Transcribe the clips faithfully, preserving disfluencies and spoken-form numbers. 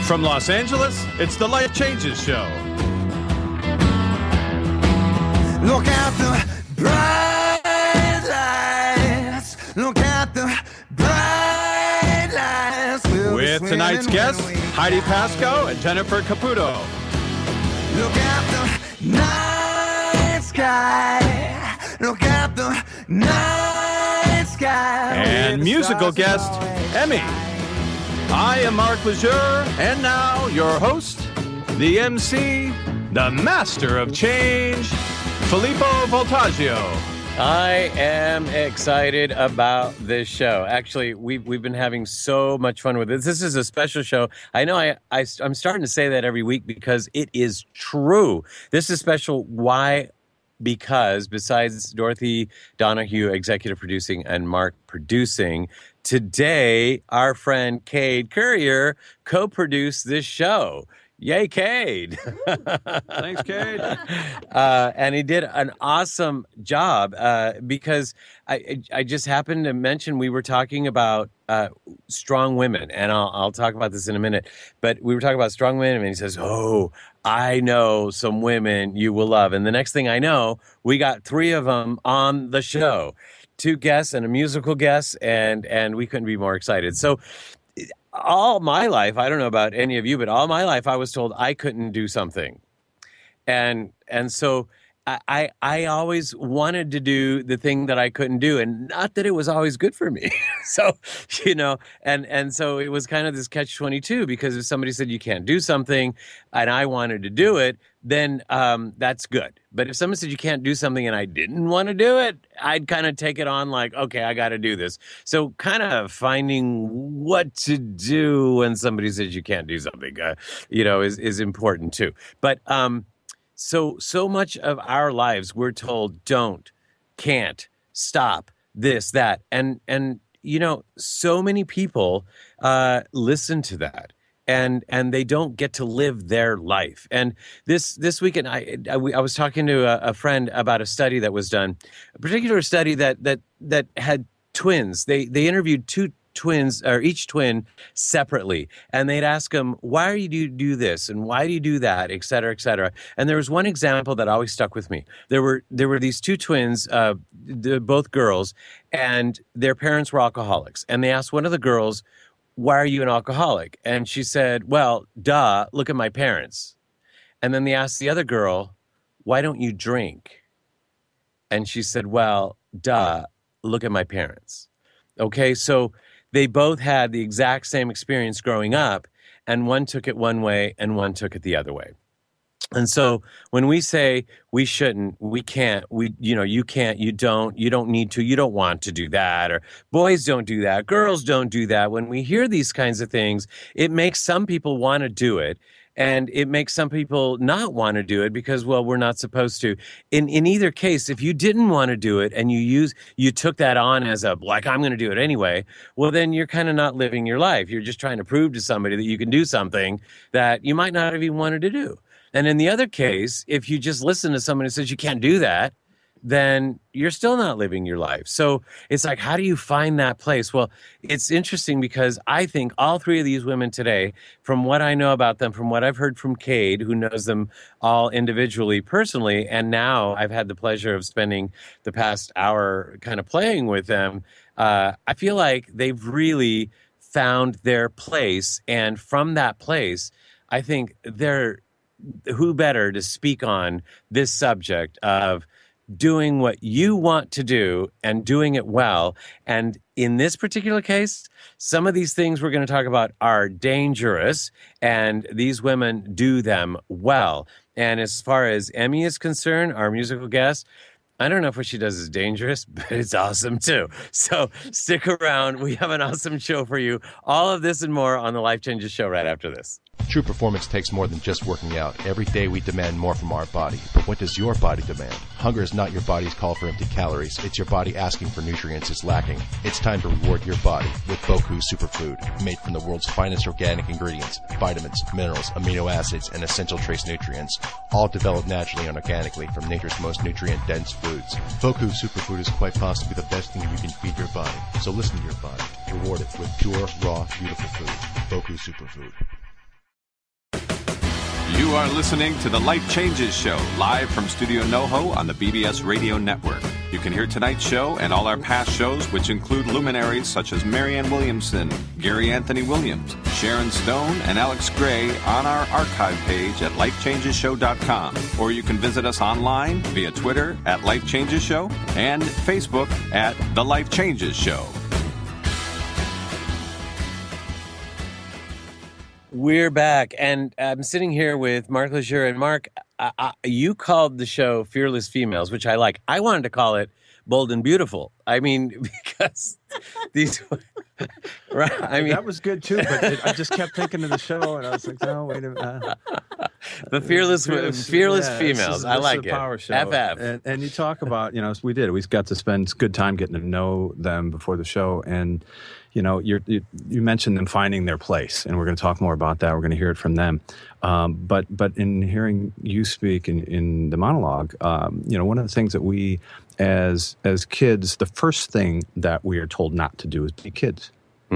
From Los Angeles, it's the Life Changes Show. Look at the bright lights. Look at the bright lights. We'll With tonight's guests, Heidi Pasco and Jennifer Caputo. Look at the night sky. Look at the night sky. And musical guest, Emmy. I am Mark Lejeune, and now your host, the M C, the master of change, Filippo Voltaggio. I am excited about this show. Actually, we've, we've been having so much fun with it. This is a special show. I know I, I, I'm starting to say that every week because it is true. This is special. Why? Because besides Dorothy Donahue executive producing and Mark producing, today our friend Cade Currier co-produced this show. Yay, Cade. Thanks, Cade. Uh, and he did an awesome job uh, because I I just happened to mention we were talking about uh, strong women, and I'll, I'll talk about this in a minute, but we were talking about strong women, and he says, oh, I know some women you will love. And the next thing I know, we got three of them on the show, two guests and a musical guest, and and we couldn't be more excited. So all my life, I don't know about any of you, but all my life I was told I couldn't do something. And and so I, I, I always wanted to do the thing that I couldn't do, and not that it was always good for me. So, you know, and, and so it was kind of this catch twenty-two, because if somebody said you can't do something and I wanted to do it, then um, that's good. But if someone said you can't do something and I didn't want to do it, I'd kind of take it on like, okay, I got to do this. So kind of finding what to do when somebody says you can't do something, uh, you know, is, is important too. But um, so, so much of our lives, we're told don't, can't, stop, this, that. And, and you know, so many people uh, listen to that. And and they don't get to live their life. And this this weekend, I I, I was talking to a, a friend about a study that was done, a particular study that that that had twins. They they interviewed two twins, or each twin separately, and they'd ask them, why do you do this and why do you do that, et cetera, et cetera. And there was one example that always stuck with me. There were there were these two twins, uh, both girls, and their parents were alcoholics. And they asked one of the girls, why are you an alcoholic? And she said, well, duh, look at my parents. And then they asked the other girl, why don't you drink? And she said, well, duh, look at my parents. Okay, so they both had the exact same experience growing up, and one took it one way and one took it the other way. And so when we say we shouldn't, we can't, we, you know, you can't, you don't, you don't need to, you don't want to do that, or boys don't do that, girls don't do that. When we hear these kinds of things, it makes some people want to do it. And it makes some people not want to do it because, well, we're not supposed to. In in either case, if you didn't want to do it and you use you took that on as a, like, I'm going to do it anyway, well, then you're kind of not living your life. You're just trying to prove to somebody that you can do something that you might not have even wanted to do. And in the other case, if you just listen to someone who says you can't do that, then you're still not living your life. So it's like, how do you find that place? Well, it's interesting because I think all three of these women today, from what I know about them, from what I've heard from Cade, who knows them all individually, personally, and now I've had the pleasure of spending the past hour kind of playing with them, uh, I feel like they've really found their place. And from that place, I think they're who better to speak on this subject of doing what you want to do and doing it well. And in this particular case, some of these things we're going to talk about are dangerous, and these women do them well. And as far as Emmy is concerned, our musical guest, I don't know if what she does is dangerous, but it's awesome too. So stick around. We have an awesome show for you. All of this and more on the Life Changes Show right after this. True performance takes more than just working out. Every day we demand more from our body. But what does your body demand? Hunger is not your body's call for empty calories. It's your body asking for nutrients it's lacking. It's time to reward your body with Boku Superfood, made from the world's finest organic ingredients, vitamins, minerals, amino acids, and essential trace nutrients, all developed naturally and organically from nature's most nutrient-dense foods. Boku Superfood is quite possibly the best thing you can feed your body. So listen to your body. Reward it with pure, raw, beautiful food. Boku Superfood. You are listening to the Life Changes Show, live from Studio NoHo on the B B S Radio Network. You can hear tonight's show and all our past shows, which include luminaries such as Marianne Williamson, Gary Anthony Williams, Sharon Stone, and Alex Gray on our archive page at life changes show dot com. Or you can visit us online via Twitter at Life Changes Show and Facebook at The Life Changes Show. We're back, and I'm sitting here with Mark Lejeune. And Mark, I, I, you called the show Fearless Females, which I like. I wanted to call it Bold and Beautiful. I mean, because these... right, I mean, that was good, too, but it, I just kept thinking of the show, and I was like, no, wait a minute. Uh, the Fearless Fearless, fearless yeah, Females. This is, I this like is a it. power show. F F. And, and you talk about, you know, we did. We got to spend good time getting to know them before the show, and... You know, you're, you you mentioned them finding their place, and we're going to talk more about that. We're going to hear it from them. Um, but but in hearing you speak in, in the monologue, um, you know, one of the things that we, as as kids, the first thing that we are told not to do is be kids.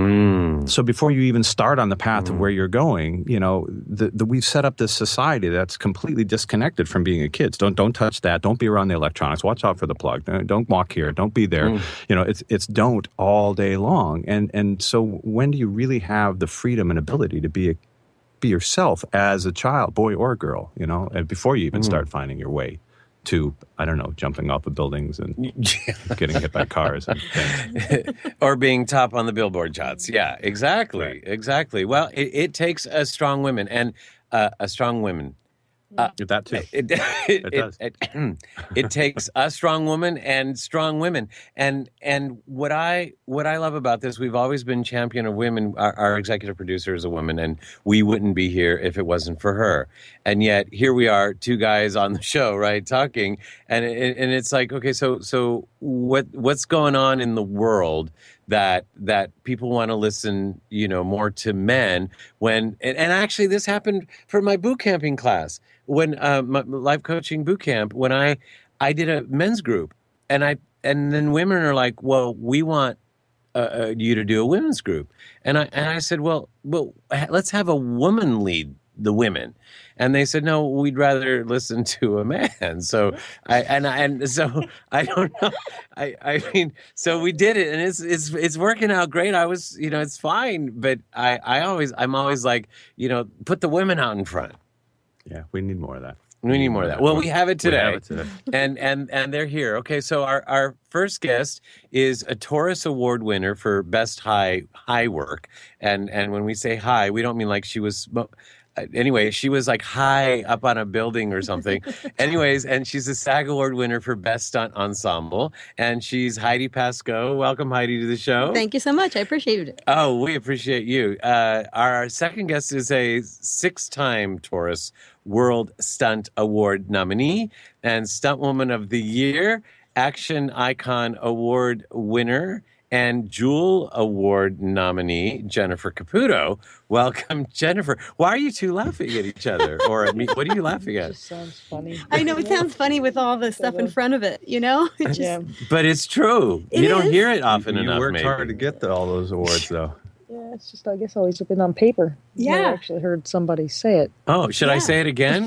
Mm. So before you even start on the path mm. of where you're going, you know, the, the, we've set up this society that's completely disconnected from being a kid. Don't don't touch that. Don't be around the electronics. Watch out for the plug. Don't walk here. Don't be there. Mm. You know, it's it's don't all day long. And and so when do you really have the freedom and ability to be a, be yourself as a child, boy or girl? You know, and before you even mm. start finding your way to, I don't know, jumping off of buildings and getting hit by cars. And things. Or being top on the Billboard charts. Yeah, exactly. Right. Exactly. Well, it, it takes a strong woman and uh, a strong woman. Uh, that too. It, it, it, it does. It, it, it takes a strong woman and strong women. And and what I what I love about this, we've always been champion of women. Our, our executive producer is a woman, and we wouldn't be here if it wasn't for her. And yet here we are, two guys on the show, right, talking. And it, and it's like, okay, so so what what's going on in the world that that people want to listen, you know, more to men when and, and actually this happened for my boot camping class. When uh, my life coaching boot camp, when I, I did a men's group, and I and then women are like, well, we want uh, uh, you to do a women's group, and I and I said, well, well, let's have a woman lead the women, and they said, no, we'd rather listen to a man. So I and I, and so I don't know, I I mean, so we did it, and it's it's it's working out great. I was, you know, it's fine, but I I always I'm always like, you know, put the women out in front. Yeah, we need more of that. We need more of that. Well, we have it today. We have it today. and and and they're here. Okay, so our, our first guest is a Taurus Award winner for Best High High Work. And and when we say high, we don't mean like she was... Anyway, she was like high up on a building or something. Anyways, and she's a SAG Award winner for Best Stunt Ensemble. And she's Heidi Pascoe. Welcome, Heidi, to the show. Thank you so much. I appreciate it. Oh, we appreciate you. Uh, our second guest is a six-time Taurus World Stunt Award nominee and Stunt Woman of the Year, Action Icon Award winner, and Jewel Award nominee, Jennifer Caputo. Welcome, Jennifer. Why are you two laughing at each other? Or at me? What are you laughing at? It just sounds funny. I know, it sounds funny with all the stuff in front of it, you know? It just, yeah. But it's true. It you don't is. hear it often you enough, worked maybe. hard to get the, all those awards, though. Yeah, it's just, I guess, always been on paper. Yeah. I never actually heard somebody say it. Oh, should I Yeah. say it again?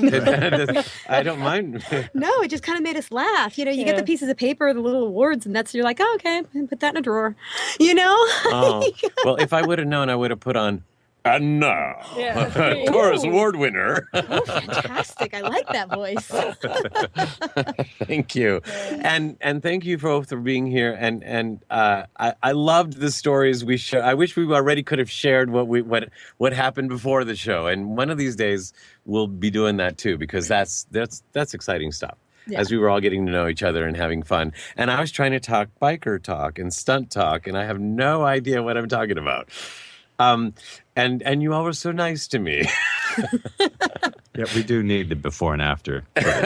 I don't mind. no, it just kind of made us laugh. You know, you get Yeah. the pieces of paper, the little awards, and that's, you're like, oh, okay, put that in a drawer. You know? Oh, well, if I would have known, I would have put on, and now, Yeah. Taurus Ooh. Award winner. Oh, fantastic. I like that voice. Thank you, and and thank you both for being here. And and uh, I I loved the stories we share. I wish we already could have shared what we what what happened before the show. And one of these days we'll be doing that too, because that's that's that's exciting stuff. Yeah. As we were all getting to know each other and having fun. And I was trying to talk biker talk and stunt talk, and I have no idea what I'm talking about. Um, and and you all were so nice to me. Yeah, we do need the before and after.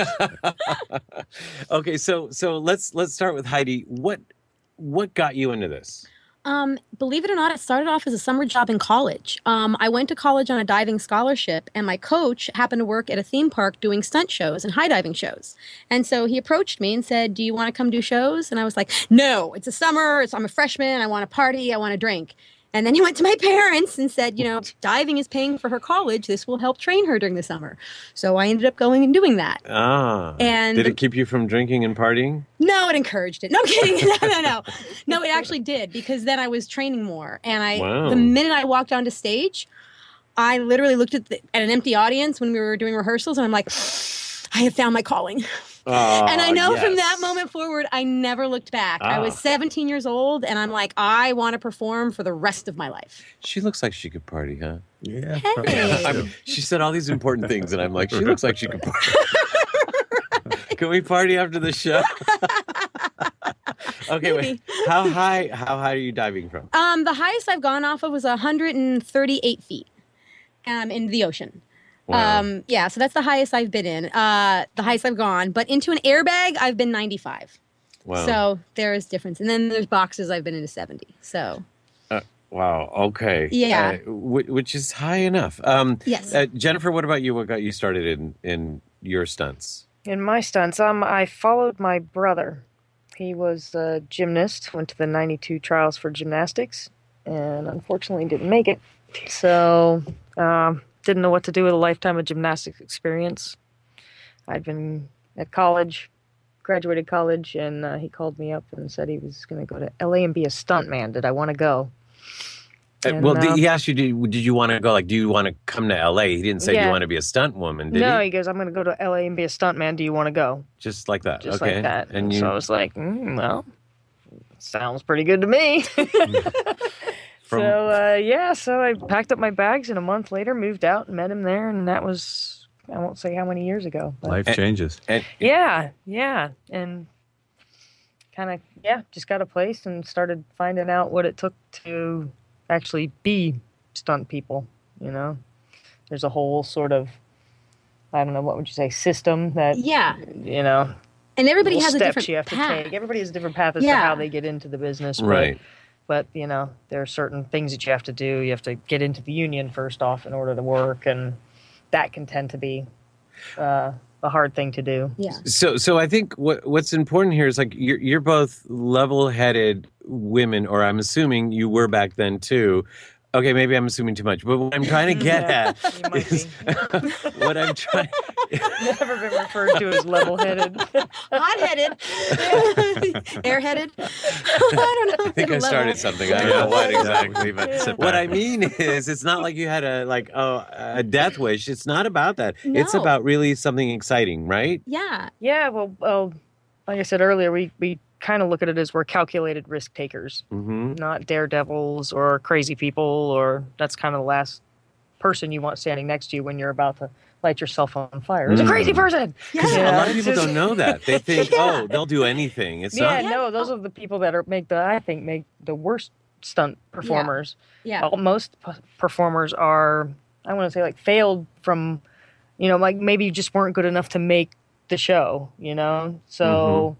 Okay, so so let's let's start with Heidi. What what got you into this? Um, believe it or not, it started off as a summer job in college. Um, I went to college on a diving scholarship, and my coach happened to work at a theme park doing stunt shows and high diving shows. And so he approached me and said, do you want to come do shows? And I was like, no, it's a summer. It's, I'm a freshman. I want to party. I want to drink. And then he went to my parents and said, you know, diving is paying for her college. This will help train her during the summer. So I ended up going and doing that. Ah. And did it keep you from drinking and partying? No, it encouraged it. No, I'm kidding. No, no, no. No, it actually did because then I was training more. And I, Wow. the minute I walked onto stage, I literally looked at, the, at an empty audience when we were doing rehearsals and I'm like, I have found my calling. Oh, and I know yes. from that moment forward, I never looked back. I was Ah. seventeen years old and I'm like, I want to perform for the rest of my life. She looks like she could party, huh? Yeah. Hey. I'm, she said all these important things, and I'm like, she looks like she could party. Can we party after the show? Okay, wait. Maybe. How high? How high are you diving from? Um, the highest I've gone off of was one hundred thirty-eight feet um, in the ocean. Wow. Um, yeah, so that's the highest I've been in, uh, the highest I've gone. But into an airbag, I've been ninety-five. Wow. So there is difference. And then there's boxes I've been into seventy. So Wow. Okay. Yeah. Uh, wh- which is high enough. Um, Yes. Uh, Jennifer, what about you? What got you started in in your stunts? In my stunts, um, I followed my brother. He was a gymnast, went to the ninety-two trials for gymnastics, and unfortunately didn't make it. So, um, didn't know what to do with a lifetime of gymnastics experience. I'd been at college, graduated college, and uh, he called me up and said he was going to go to L A and be a stuntman. Did I want to go? Uh, And, well, did, um, he asked you, did, did you want to go? Like, do you want to come to L A? He didn't say, do Yeah. you want to be a stunt woman, did no, he? he goes, I'm going to go to L A and be a stuntman. Do you want to go? Just like that. Just okay. like that. And you, So I was like, mm, well, sounds pretty good to me. from, So, uh, yeah, so I packed up my bags and a month later moved out and met him there. And that was, I won't say how many years ago. But Life And- changes. and, yeah, yeah. And kind of, yeah, just got a place and started finding out what it took to actually be stunt people, you know? There's a whole sort of, I don't know, what would you say, system that, yeah. you know, And everybody little has a steps different you have path. to take. Everybody has a different path as Yeah. to how they get into the business. But, right. But, you know, there are certain things that you have to do. You have to get into the union first off in order to work, and that can tend to be uh, a hard thing to do. Yeah. So, so I think what what's important here is like you're you're both level-headed women, or I'm assuming you were back then too. Okay, maybe I'm assuming too much, but what I'm trying to get Yeah, at you might is what I'm trying. Never been referred to as level-headed. Hot-headed. Airheaded. I don't know. I think I started something. I don't know what exactly, but Sit what back. I mean is, it's not like you had a like oh a death wish. It's not about that. It's No. about really something exciting, right? Yeah. Yeah, well, well, like I said earlier, we, we kind of look at it as we're calculated risk takers, Mm-hmm. not daredevils or crazy people, or that's kind of the last person you want standing next to you when you're about to light yourself on fire. It's a Mm. crazy person. Because Yeah, a lot of it's people just- don't know that. They think, Yeah. oh, they'll do anything. It's Yeah, not. no, those are the people that are make the I think make the worst stunt performers. Yeah. Well, most p- performers are, I want to say, like failed from, you know, like maybe you just weren't good enough to make the show, you know. So,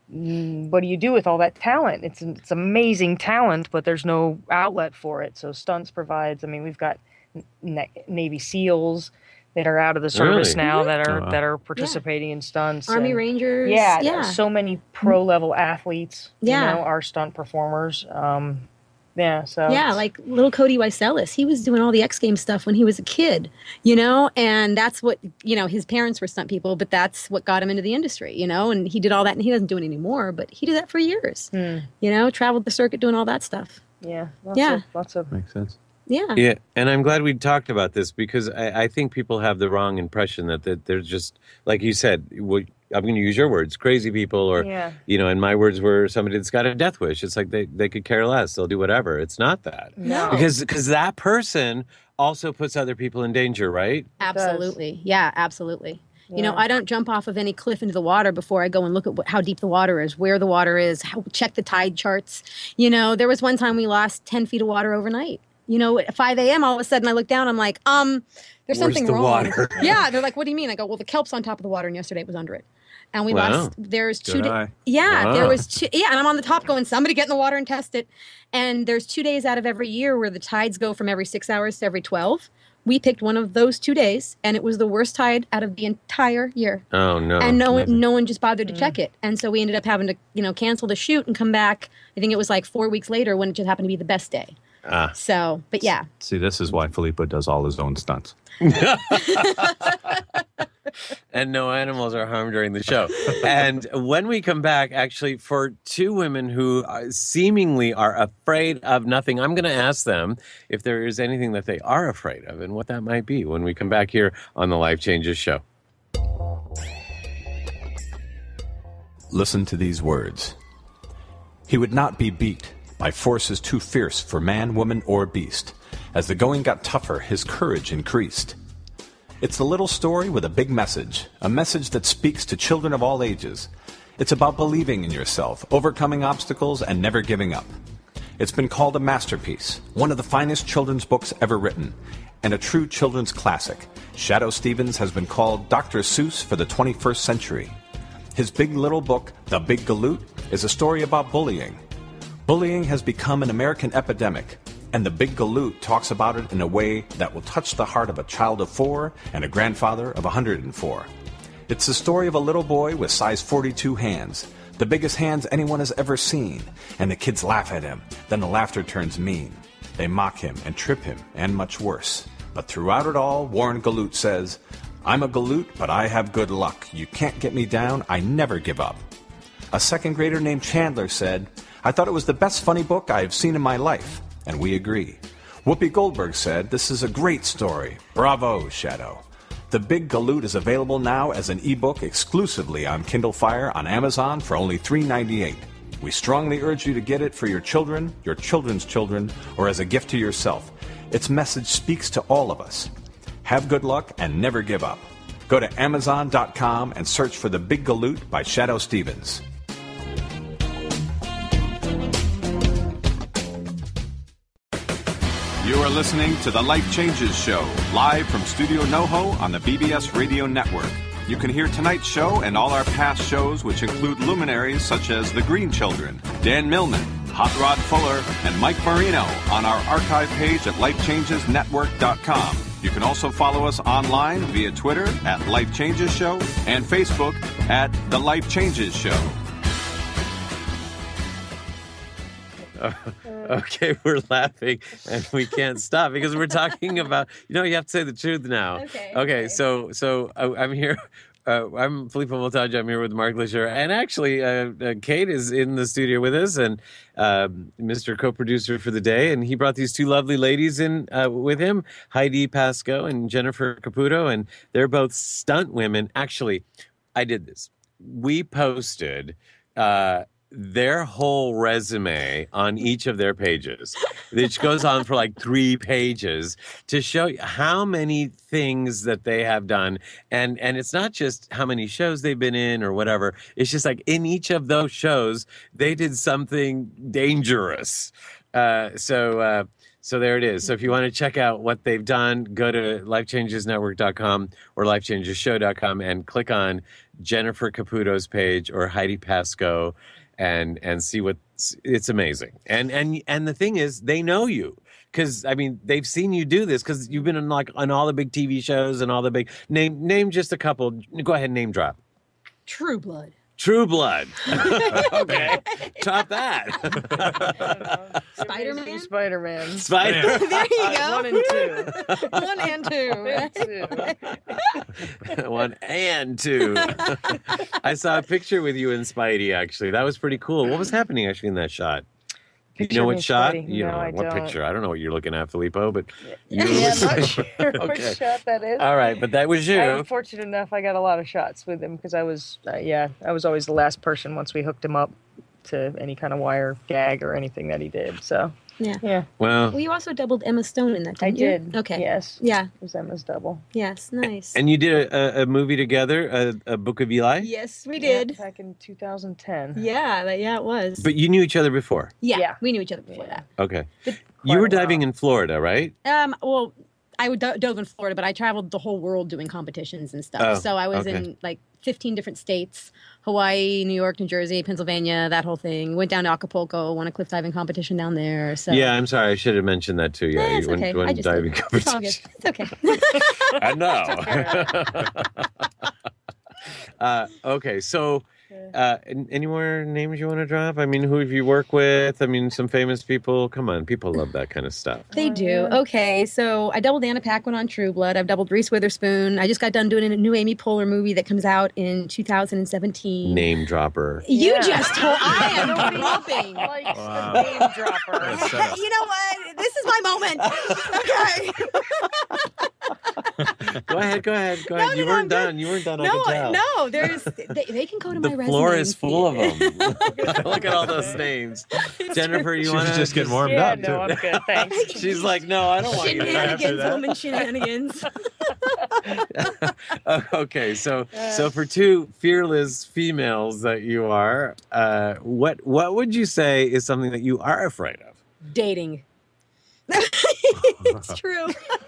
mm, what do you do with all that talent? It's it's amazing talent, but there's no outlet for it. So stunts provides. I mean, we've got Na- Navy SEALs that are out of the service Really? now that are Oh, wow. that are participating in stunts. Army and- Rangers. yeah, Yeah. so many pro level athletes, Yeah. you know, are stunt performers. Um, yeah, so Yeah, it's- like little Cody Weiselis. He was doing all the X Games stuff when he was a kid, you know, and that's what, you know, his parents were stunt people, but that's what got him into the industry, you know, and he did all that, and he doesn't do it anymore, but he did that for years, Hmm. you know, traveled the circuit doing all that stuff. yeah, lots Yeah. of, lots of Makes sense. Yeah. Yeah, and I'm glad we talked about this because I, I think people have the wrong impression that, that they're just, like you said, what, I'm going to use your words, crazy people, or, yeah, you know, and my words were somebody that's got a death wish. It's like they, they could care less. They'll do whatever. It's not that. no, Because because that person also puts other people in danger, right? Absolutely. Yeah, absolutely. You know, Yeah. I don't jump off of any cliff into the water before I go and look at what, how deep the water is, where the water is, how, check the tide charts. You know, there was one time we lost ten feet of water overnight. You know, at five a.m., all of a sudden I look down, I'm like, um, there's Where's something the wrong. water? Yeah, they're like, what do you mean? I go, well, the kelp's on top of the water, and yesterday it was under it. And we Wow. lost, there's two, Good da- eye. yeah, Wow. there was two, yeah, and I'm on the top going, somebody get in the water and test it. And there's two days out of every year where the tides go from every six hours to every twelve. We picked one of those two days, and it was the worst tide out of the entire year. Oh, no. and no one, Amazing. no one just bothered to check it. And so we ended up having to, you know, cancel the shoot and come back. I think it was like four weeks later when it just happened to be the best day. Ah. So, but yeah. See, this is why Filippo does all his own stunts. And no animals are harmed during the show. And when we come back, actually, for two women who uh, seemingly are afraid of nothing, I'm going to ask them if there is anything that they are afraid of and what that might be when we come back here on the Life Changes Show. Listen to these words. He would not be beat by forces too fierce for man, woman, or beast. As the going got tougher, his courage increased. It's a little story with a big message, a message that speaks to children of all ages. It's about believing in yourself, overcoming obstacles, and never giving up. It's been called a masterpiece, one of the finest children's books ever written, and a true children's classic. Shadoe Stevens has been called Doctor Seuss for the twenty-first century. His big little book, The Big Galoot, is a story about bullying. Bullying has become an American epidemic, and The Big Galoot talks about it in a way that will touch the heart of a child of four and a grandfather of one hundred four. It's the story of a little boy with size forty-two hands, the biggest hands anyone has ever seen, and the kids laugh at him. Then the laughter turns mean. They mock him and trip him, and much worse. But throughout it all, Warren Galoot says, "I'm a Galoot, but I have good luck. You can't get me down. I never give up." A second grader named Chandler said, "I thought it was the best funny book I have seen in my life." And we agree. Whoopi Goldberg said, "This is a great story. Bravo, Shadoe." The Big Galoot is available now as an ebook exclusively on Kindle Fire on Amazon for only three dollars and ninety-eight cents. We strongly urge you to get it for your children, your children's children, or as a gift to yourself. Its message speaks to all of us. Have good luck and never give up. Go to amazon dot com and search for The Big Galoot by Shadoe Stevens. You are listening to The Life Changes Show, live from Studio NoHo on the B B S Radio Network. You can hear tonight's show and all our past shows, which include luminaries such as The Green Children, Dan Millman, Hot Rod Fuller, and Mike Marino on our archive page at life changes network dot com. You can also follow us online via Twitter at Life Changes Show and Facebook at The Life Changes Show. Okay, we're laughing and we can't stop because we're talking about, you know, you have to say the truth now. Okay. Okay, okay. so so uh, I'm here. Uh, I'm Filippo Voltaggio. I'm here with Mark Leisure. And actually, uh, uh, Kate is in the studio with us and uh, Mister Co-Producer for the day. And he brought these two lovely ladies in uh, with him, Heidi Pasco and Jennifer Caputo. And they're both stunt women. Actually, I did this. We posted uh, their whole resume on each of their pages, which goes on for like three pages to show you how many things that they have done. And and it's not just how many shows they've been in or whatever. It's just like in each of those shows, they did something dangerous. Uh, so uh, so there it is. So if you want to check out what they've done, go to life changes network dot com or life changes show dot com and click on Jennifer Caputo's page or Heidi Pasco. And and see what it's amazing. And and and the thing is, they know you because I mean they've seen you do this because you've been in like on all the big T V shows and all the big name name just a couple. Go ahead, name drop. True Blood. True Blood. Okay, top that. Spider-Man. Spider-Man. Spider. There you go. One and two. One and two. Two. One and two. I saw a picture with you and Spidey. Actually, that was pretty cool. What was happening actually in that shot? Picture you know of what me, shot? Spidey? You No, know I what don't. picture? I don't know what you're looking at, Filippo, but you Yeah, were- I'm not sure Okay. which shot that is. All right, but that was you. I'm fortunate enough I got a lot of shots with him because I was, uh, yeah, I was always the last person once we hooked him up to any kind of wire gag or anything that he did. So, Yeah. yeah, Well, Well, you also doubled Emma Stone in that, I didn't you? did. Okay. Yes. Yeah. It was Emma's double. Yes. Nice. and you did a, a, a movie together, a, a Book of Eli. yes, we Yeah, did. back in two thousand ten. Yeah. that- Yeah, it was. But you knew each other before. yeah, Yeah. we knew each other before Yeah. Okay. Quite You were a while. diving in Florida, right? that. Um. Well, I would do- dove in Florida, but I traveled the whole world doing competitions and stuff. Oh, so I was okay. in like fifteen different states: Hawaii, New York, New Jersey, Pennsylvania, that whole thing. Went down to Acapulco, won a cliff diving competition down there. So Yeah, I'm sorry. I should have mentioned that too. Yeah, Eh, you it's went, okay. went I just diving did. It's all good. competition. It's okay. I know. uh, okay, so Uh, an- any more names you want to drop? I mean, who have you worked with? I mean, some famous people. Come on, people love that kind of stuff. They do. Okay, so I doubled Anna Paquin on True Blood. I've doubled Reese Witherspoon. I just got done doing a new Amy Poehler movie that comes out in two thousand seventeen. Name dropper. You Yeah. just told. I am Nobody dropping. likes Wow. the name dropper. You know what? This is my moment. Okay. Go ahead, go ahead, go No, ahead. you no, no, weren't I'm done. You weren't done. I No, can tell. no. There's. They, they can go to The my resume. floor and is see full it. of them. Look at all those names. Jennifer, you She want was to just getting warmed Yeah, up, no, too. I'm good. Thanks. She's like, no, I don't want you. Shenanigans, woman shenanigans. Oh, okay, so so for two fearless females that you are, uh, what what would you say is something that you are afraid of? Dating. It's true.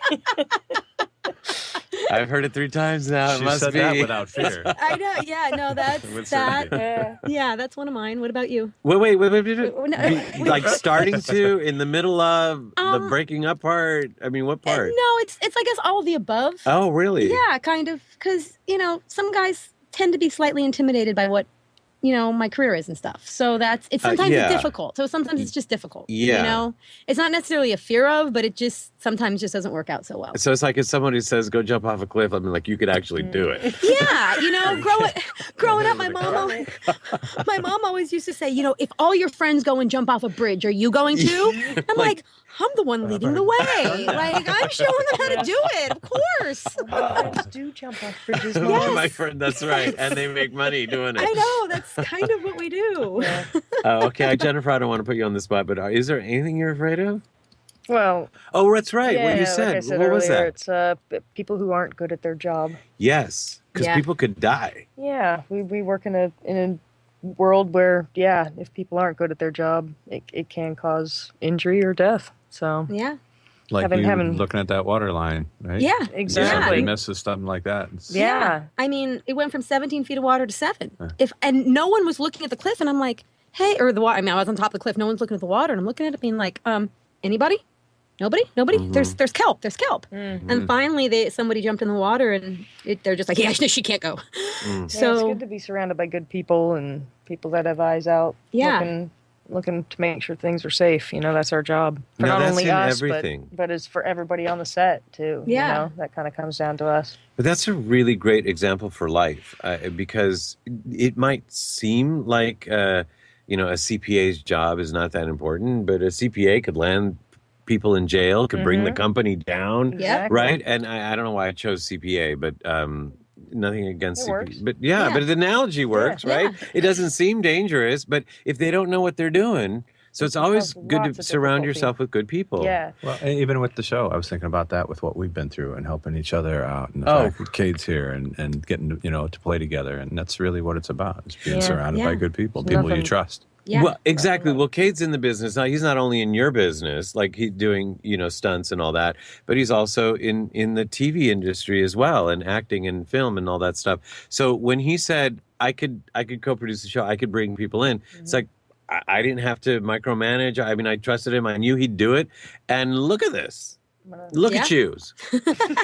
I've heard it three times now. It She must said be. that without fear. I know. Yeah. No. That's With that. certainty. Yeah. Yeah. That's one of mine. What about you? Wait, wait, wait, wait, wait, wait. Oh, no. Be- like starting to, in the middle of, the Um, breaking up part. I mean, what Uh, part? No. It's it's I guess all of the above. Oh, really? Yeah. Kind of. Because you know some guys tend to be slightly intimidated by what you know my career is and stuff. So that's it's Uh, sometimes yeah. it's difficult. So sometimes it's just difficult. Yeah. You know, it's not necessarily a fear of, but it just sometimes just doesn't work out so well. So it's like if somebody says, go jump off a cliff, I mean, like, you could actually do it. Yeah, you know, growing growing up, my mom, always, my mom always used to say, you know, if all your friends go and jump off a bridge, are you going to? I'm like, I'm the one leading the way. Like I'm showing them how to do it. Of course. Friends do jump off bridges. Mom. Oh, my friend, that's right. And they make money doing it. I know that's kind of what we do. Oh, okay, Jennifer, I don't want to put you on the spot, but are, is there anything you're afraid of? Well, Oh, that's right. yeah, what you like said. I said what earlier, was that? it's uh, p- people who aren't good at their job. Yes, because Yeah. people could die. Yeah, we, we work in a in a world where, yeah, if people aren't good at their job, it, it can cause injury or death. So, Yeah. Like Having- you having- looking at that water line, right? Yeah. Exactly. You misses something like that. It's- yeah. I mean, it went from seventeen feet of water to seven. If and no one was looking at the cliff, and I'm like, hey, or the water. I mean, I was on top of the cliff. No one's looking at the water, and I'm looking at it, being like, um, anybody? Nobody? Nobody? There's there's kelp. There's kelp. And finally, they somebody jumped in the water, and it, they're just like, yeah, she can't go. Yeah, it's So good to be surrounded by good people and people that have eyes out. Yeah. Looking, looking to make sure things are safe. You know, that's our job. For No, not that's only in us, everything. but but it's for everybody on the set too. Yeah. You know, that kind of comes down to us. But that's a really great example for life uh, because it might seem like, uh, you know, a C P A's job is not that important, but a C P A could land people in jail, could bring the company down, Yep. right? And I, I don't know why I chose C P A, but um, nothing against It C P A. works. But yeah, Yeah. but the analogy works, right? Yeah. It doesn't seem dangerous, but if they don't know what they're doing, so it's It always causes good lots to of surround difficulty. yourself with good people. Yeah. Well, e- even with the show, I was thinking about that with what we've been through and helping each other out, and the Oh. fact that Cade's here and, and getting you know to play together, and that's really what it's about: is being Yeah. surrounded Yeah. by good people, There's people you nothing- trust. yeah. Well, exactly. Well, Cade's in the business now. He's not only in your business, like he's doing, you know, stunts and all that, but he's also in in the T V industry as well, and acting and film and all that stuff. So when he said I could I could co-produce the show, I could bring people in, it's like I, I didn't have to micromanage. I mean, I trusted him. I knew he'd do it. And look at this. Look at Yeah. you. Oh,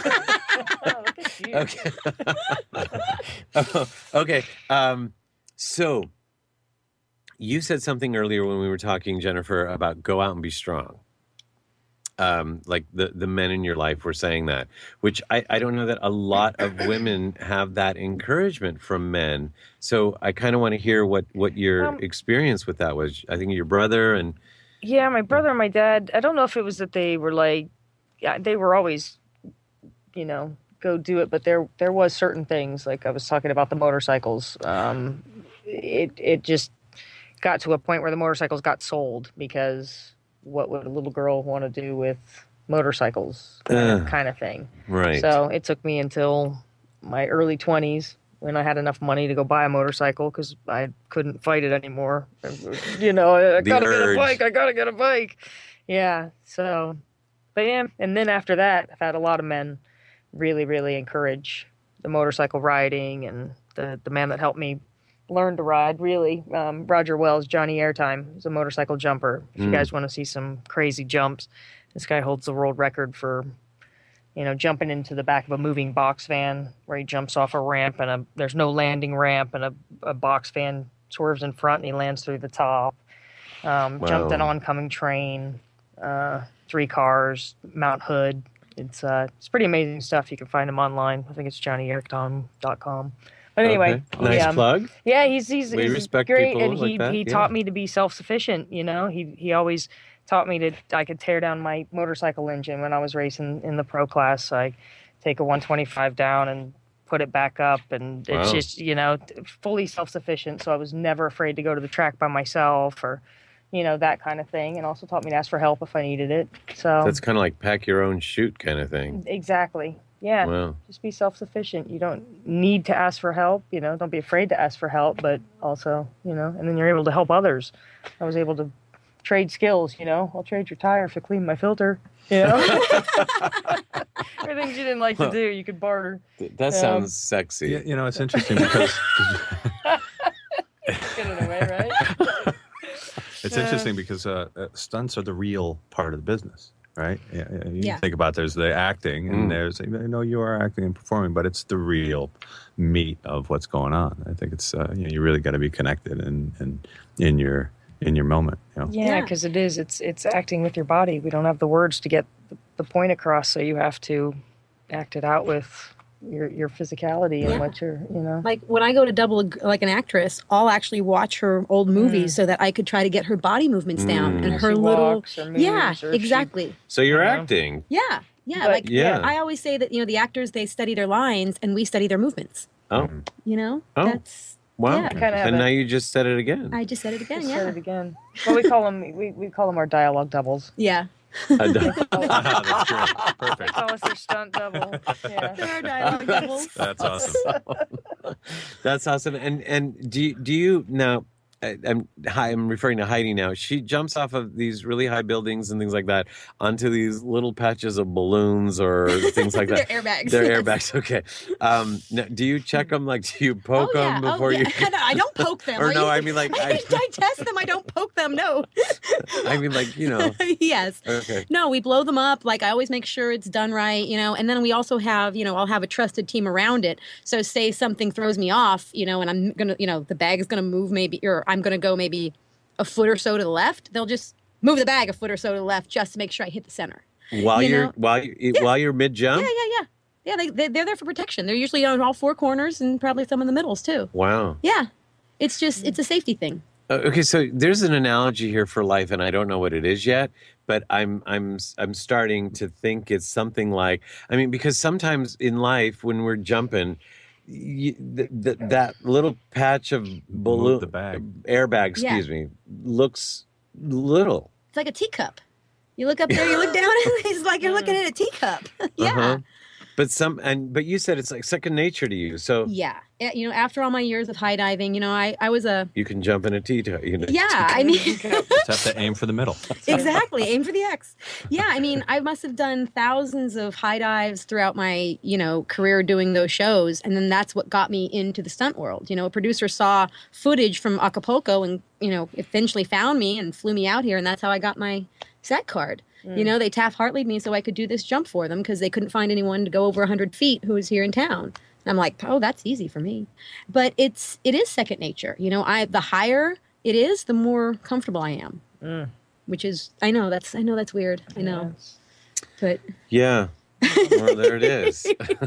look at you. Okay. Oh, okay. Um, so you said something earlier when we were talking, Jennifer, about go out and be strong. Um, like the, the men in your life were saying that, which I, I don't know that a lot of women have that encouragement from men. So I kind of want to hear what, what your Um, experience with that was. I think your brother and Yeah, my brother and my dad, I don't know if it was that they were like, yeah, they were always, you know, go do it, but there there was certain things, like I was talking about the motorcycles. Um, it it just got to a point where the motorcycles got sold because what would a little girl want to do with motorcycles Uh, kind of thing. right. So it took me until my early twenties when I had enough money to go buy a motorcycle because I couldn't fight it anymore. You know, I, I The gotta urge. get a bike. I gotta get a bike. Yeah. So, but yeah. And then after that, I've had a lot of men really, really encourage the motorcycle riding, and the the man that helped me learn to ride really, um, Roger Wells, Johnny Airtime, is a motorcycle jumper. If you Mm. guys want to see some crazy jumps, this guy holds the world record for you know, jumping into the back of a moving box van where he jumps off a ramp and a, there's no landing ramp and a, a box van swerves in front and he lands through the top. Um, Wow. Jumped an oncoming train, uh, three cars, Mount Hood. It's uh, it's pretty amazing stuff. You can find him online. I think it's johnny ericktom dot com. But anyway, Okay. Nice he, um, plug. yeah, he's he's, We he's respect great, people and like he that, he yeah. taught me to be self sufficient. You know, he he always taught me that I could tear down my motorcycle engine when I was racing in the pro class. I take a one twenty-five down and put it back up, and it's Wow. just, you know, fully self sufficient. So I was never afraid to go to the track by myself or, you know, that kind of thing. And also taught me to ask for help if I needed it. So That's kind of like pack your own chute kind of thing. exactly. Yeah. Wow. Just be self-sufficient. You don't need to ask for help, you know, don't be afraid to ask for help, but also, you know, and then you're able to help others. I was able to trade skills, you know, I'll trade your tire if you clean my filter, you know. Everything you didn't like to do, you could barter. Th- That Um, sounds sexy. You, you know, it's interesting because Get it away, right? it's interesting because uh, uh, stunts are the real part of the business, right? Yeah, yeah, you Yeah. think about there's the acting and Mm. there's I know you are acting and performing, but it's the real meat of what's going on. I think it's uh, you know, you really got to be connected and and in your in your moment. You know? Yeah, Yeah. because it is. It's it's acting with your body. We don't have the words to get the, the point across, so you have to act it out with your your physicality and Yeah. what you're, you know. Like when I go to double a- like an actress, I'll actually watch her old movies so that I could try to get her body movements down Mm. and If her she little walks or moves yeah, or if she- exactly. So you're You know? acting. Yeah, yeah. But- like Yeah. I always say that, you know, the actors, they study their lines and we study their movements. Oh, You know, Oh. that's wow. Yeah. Kinda have And a- now you just said it again. I just said it again. Just Yeah, said it again. Well, we call them we, we call them our dialogue doubles. yeah. I don't- That's great. They Perfect. call us their stunt double. Yeah. Our dialogue doubles. That's awesome. That's awesome. And and do you, do you now? I- I'm hi, I'm referring to Heidi now. She jumps off of these really high buildings and things like that onto these little patches of balloons or things like that. They're airbags. They're yes. airbags. Okay. Um, now, do you check them? Like, do you poke Oh, yeah. them before oh, you? yeah. No, I don't poke them. Or Are no, you- I mean, like, I, I- I test them. I don't poke them. No. I mean, like, you know. yes. Okay. No, we blow them up. Like I always make sure it's done right, you know. And then we also have, you know, I'll have a trusted team around it. So say something throws me off, you know, and I'm gonna, you know, the bag is gonna move maybe, or I'm gonna go maybe a foot or so to the left. They'll just move the bag a foot or so to the left just to make sure I hit the center. While You you're know? while you while you're mid jump. Yeah, yeah, yeah. Yeah, they, they they're there for protection. They're usually on all four corners and probably some in the middles too. Wow. Yeah, it's just it's a safety thing. Uh, Okay, so there's an analogy here for life, and I don't know what it is yet, but I'm I'm I'm starting to think it's something like, I mean, because sometimes in life when we're jumping, you, th- th- that little patch of balloon, the bag. airbag, excuse me, looks little. It's like a teacup. You look up there, you look down, and it's like you're looking at a teacup. yeah. Uh-huh. But some and but you said it's like second nature to you, so Yeah. Yeah, you know, after all my years of high diving, you know, I, I was a you can jump in a tea. You know, yeah. I mean, Just have to aim for the middle. exactly. Aim for the X. Yeah, I mean, I must have done thousands of high dives throughout my, you know, career doing those shows, and then that's what got me into the stunt world. You know, a producer saw footage from Acapulco, and you know, eventually found me and flew me out here, and that's how I got my set card. You know, they Taft Hartley'd me so I could do this jump for them because they couldn't find anyone to go over one hundred feet who was here in town. And I'm like, oh, that's easy for me. But it's it is second nature. You know, I the higher it is, the more comfortable I am. Mm. Which is, I know that's I know that's weird. I know, but Yeah. Well, there it is.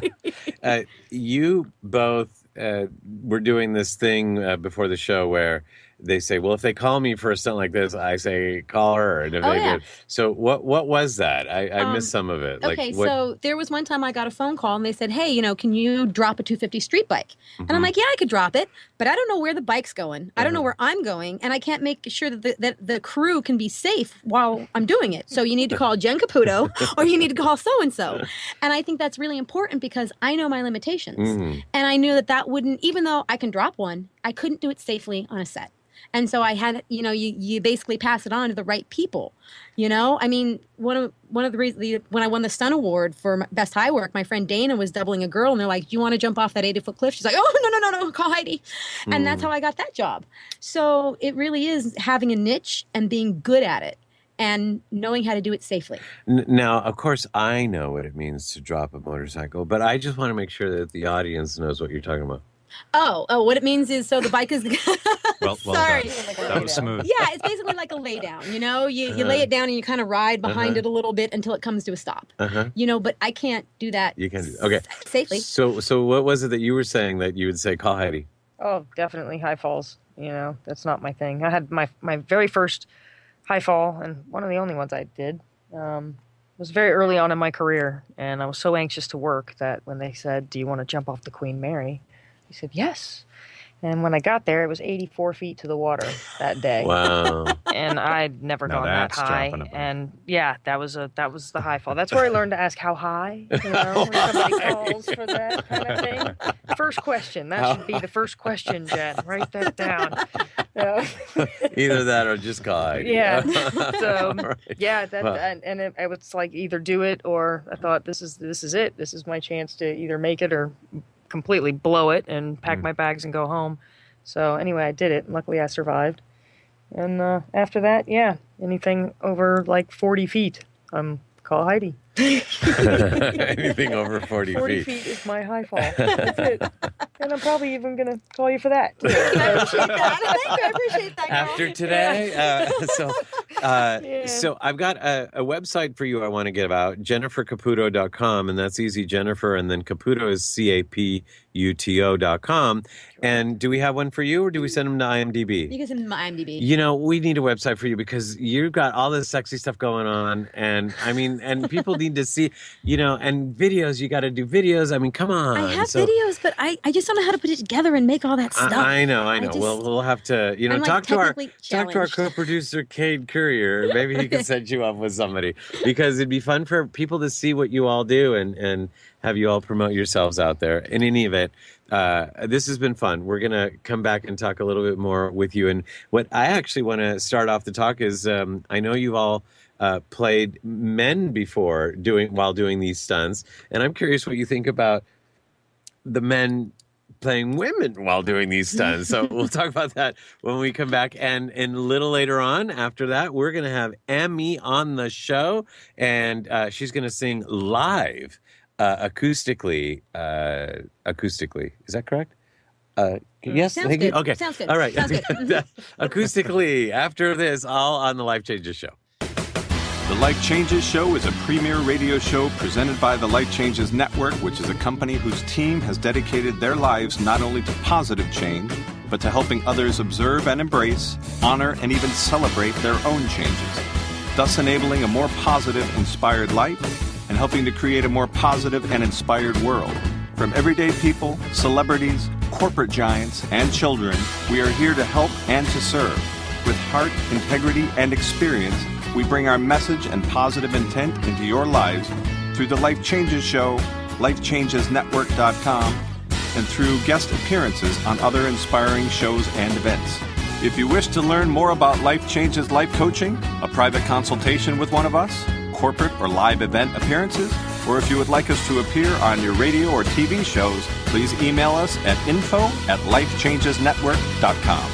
uh, you both uh, were doing this thing uh, before the show where they say, well, if they call me for a stunt like this, I say, call her. And if Oh, they yeah. did. So what what was that? I, I Um, missed some of it. Like, okay, what, so there was one time I got a phone call and they said, hey, you know, can you drop a two fifty street bike? And I'm Mhm. like, yeah, I could drop it, but I don't know where the bike's going. I don't know Mhm. where I'm going, and I can't make sure that the, that the crew can be safe while I'm doing it. So you need to call Jen Caputo or you need to call so-and-so. And I think that's really important because I know my limitations. Mhm. And I knew that that wouldn't, even though I can drop one, I couldn't do it safely on a set. And so I had, you know, you, you basically pass it on to the right people. You know, I mean, one of one of the reasons the, when I won the stunt award for m- best high work, my friend Dana was doubling a girl, and they're like, "Do you want to jump off that eighty foot cliff?" She's like, "Oh, no, no, no, no, call Heidi," and that's how I got that job. So it really is having a niche and being good at it, and knowing how to do it safely. N- Now, of course, I know what it means to drop a motorcycle, but I just want to make sure that the audience knows what you're talking about. Oh, oh, what it means is so the bike is. Well, well Sorry. done. That was smooth. Yeah, it's basically like a lay down. You know, you, you lay it down and you kind of ride behind Uh-huh. it a little bit until it comes to a stop. Uh-huh. You know, but I can't do that. You can do okay. s- safely. So, so what was it that you were saying that you would say, call Heidi? Oh, definitely high falls. You know, that's not my thing. I had my my very first high fall, and one of the only ones I did. Um, was very early on in my career, and I was so anxious to work that when they said, "Do you want to jump off the Queen Mary?" I said, "Yes." And when I got there, it was eighty-four feet to the water that day. Wow. And I'd never Now gone that that's high. jumping a bit. And yeah, that was a that was the high fall. That's where I learned to ask how high. You know, when somebody calls for that kind of thing. First question. That should be the first question, Jen. Write that down. Yeah. Either that or just call Heidi. Yeah. So All right. yeah, that Well- and, and it, I was like either do it or I thought this is this is it. This is my chance to either make it or completely blow it and pack Mm. my bags and go home. So anyway, I did it. Luckily, I survived. And uh, after that, yeah, anything over like forty feet, um, call Heidi. Anything over forty, forty feet. feet is my high fall. That's it. And I'm probably even gonna call you for that. Too. I appreciate that. Thank you. I appreciate that. girl. After today, uh, so uh, Yeah. so I've got a, a website for you I want to give out, jennifer caputo dot com, and that's easy, Jennifer, and then Caputo is C A P U T O dot com. And do we have one for you, or do we send them to I M D B? You can send me my IMDb. You know, we need a website for you because you've got all this sexy stuff going on. And I mean, and people need to see, you know, and videos, you got to do videos. I mean, come on. I have So- videos, but I, I just don't know how to put it together and make all that stuff. I, I know, I know. just- well, we'll have to, you know, I'm, like, talk to our technically talk to our challenged. co-producer Cade Courier. Maybe he can set you up with somebody because it'd be fun for people to see what you all do and and have you all promote yourselves out there. In any event, uh, this has been fun. We're gonna come back and talk a little bit more with you. And what I actually want to start off the talk is, um, I know you've all uh, played men before doing while doing these stunts, and I'm curious what you think about the men playing women while doing these stunts. So we'll talk about that when we come back. And, and a little later on after that, we're going to have Emmy on the show, and uh, she's going to sing live, uh, acoustically, uh, acoustically. Is that correct? Uh, yes, Sounds thank you. good. Okay. Sounds good. All right. Sounds good. Mhm. Acoustically after this, all on the Life Changes show. The Life Changes Show is a premier radio show presented by the Life Changes Network, which is a company whose team has dedicated their lives not only to positive change, but to helping others observe and embrace, honor, and even celebrate their own changes, thus enabling a more positive, inspired life and helping to create a more positive and inspired world. From everyday people, celebrities, corporate giants, and children, we are here to help and to serve. With heart, integrity, and experience, we bring our message and positive intent into your lives through the Life Changes Show, life changes network dot com, and through guest appearances on other inspiring shows and events. If you wish to learn more about Life Changes Life Coaching, a private consultation with one of us, corporate or live event appearances, or if you would like us to appear on your radio or T V shows, please email us at info at life changes network dot com.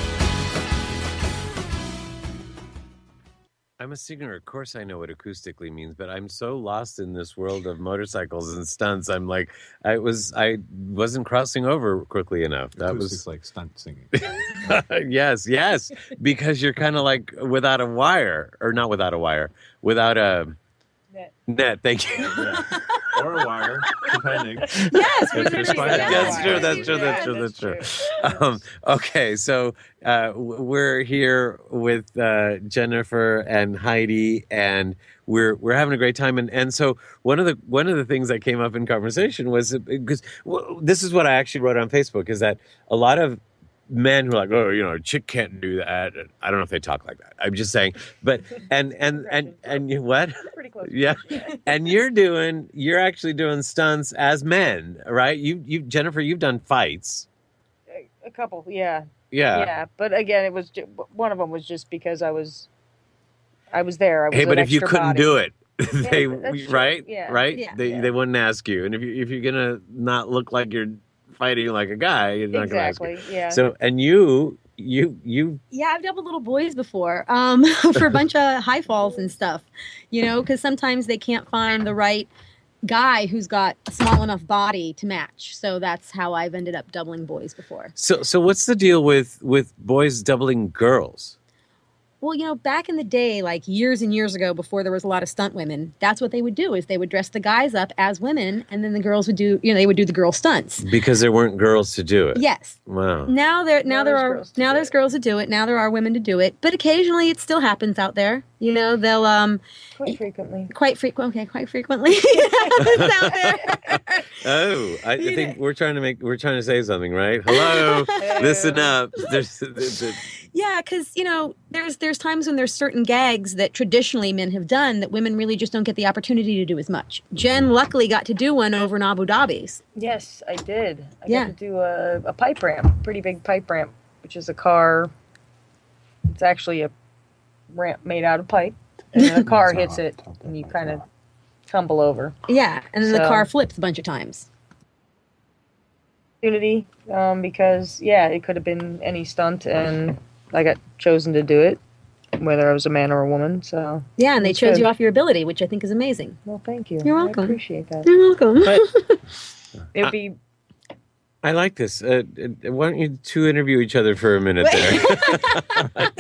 I'm a singer. Of course, I know what acoustically means, but I'm so lost in this world of motorcycles and stunts. I'm like, I was, I wasn't crossing over quickly enough. That Acoustics was like stunt singing. yes, yes, because you're kind of like without a wire, or not without a wire, without a Net. net. Thank you. Or a wire, depending. Yes, we If could you're do spiding- that. That's true. That's true. That's Yeah, true. That's that's true. Um, okay, so uh, w- we're here with uh, Jennifer and Heidi, and we're we're having a great time. And, and so one of the one of the things that came up in conversation was because well, this is what I actually wrote on Facebook, is that a lot of men who are like, oh, you know, a chick can't do that. And I don't know if they talk like that. I'm just saying, but and and and and you what? Pretty close. Yeah, and you're doing, you're actually doing stunts as men, right? You, you, Jennifer, you've done fights. A, a couple, yeah. Yeah. Yeah, but again, it was ju- one of them was just because I was, I was there. I was Hey, but an if you extra couldn't body. do it, Yeah, they, that's true. right, Yeah. right, Yeah. they, Yeah. they wouldn't ask you. And if you, if you're gonna not look like you're fighting like a guy, you're not gonna ask you. Exactly. Yeah. So, and you, you you Yeah, I've doubled little boys before um, for a bunch of high falls and stuff, you know, because sometimes they can't find the right guy who's got a small enough body to match. So that's how I've ended up doubling boys before. so so what's the deal with with boys doubling girls? Well, you know, back in the day, like years and years ago, before there was a lot of stunt women, that's what they would do is they would dress the guys up as women, and then the girls would do, you know, they would do the girl stunts. Because there weren't girls to do it. Yes. Wow. Now there, now, Now there there's are girls to now do there's it. girls that do it. Now there are women to do it, but occasionally it still happens out there. You know, they'll um Quite frequently. quite frequent. Okay, quite frequently. It's out there. Oh, I You think know- we're trying to make we're trying to say something, right? Hello, listen up. There's, there's, there's Yeah, because you know, there's there's times when there's certain gags that traditionally men have done that women really just don't get the opportunity to do as much. Jen luckily got to do one over in Abu Dhabi's. Yes, I did. I Yeah. got to do a, a pipe ramp, pretty big pipe ramp, which is a car. It's actually a ramp made out of pipe, and then a car hits it, and you kind of tumble over. Yeah, and then the So- car flips a bunch of times. Opportunity, um, because yeah, it could have been any stunt, and I got chosen to do it, whether I was a man or a woman. So, Yeah, and they That's chose good. you off your ability, which I think is amazing. well, thank you. You're welcome. I appreciate that. You're welcome. But it would be I like this. Uh, uh, why don't you two interview each other for a minute there?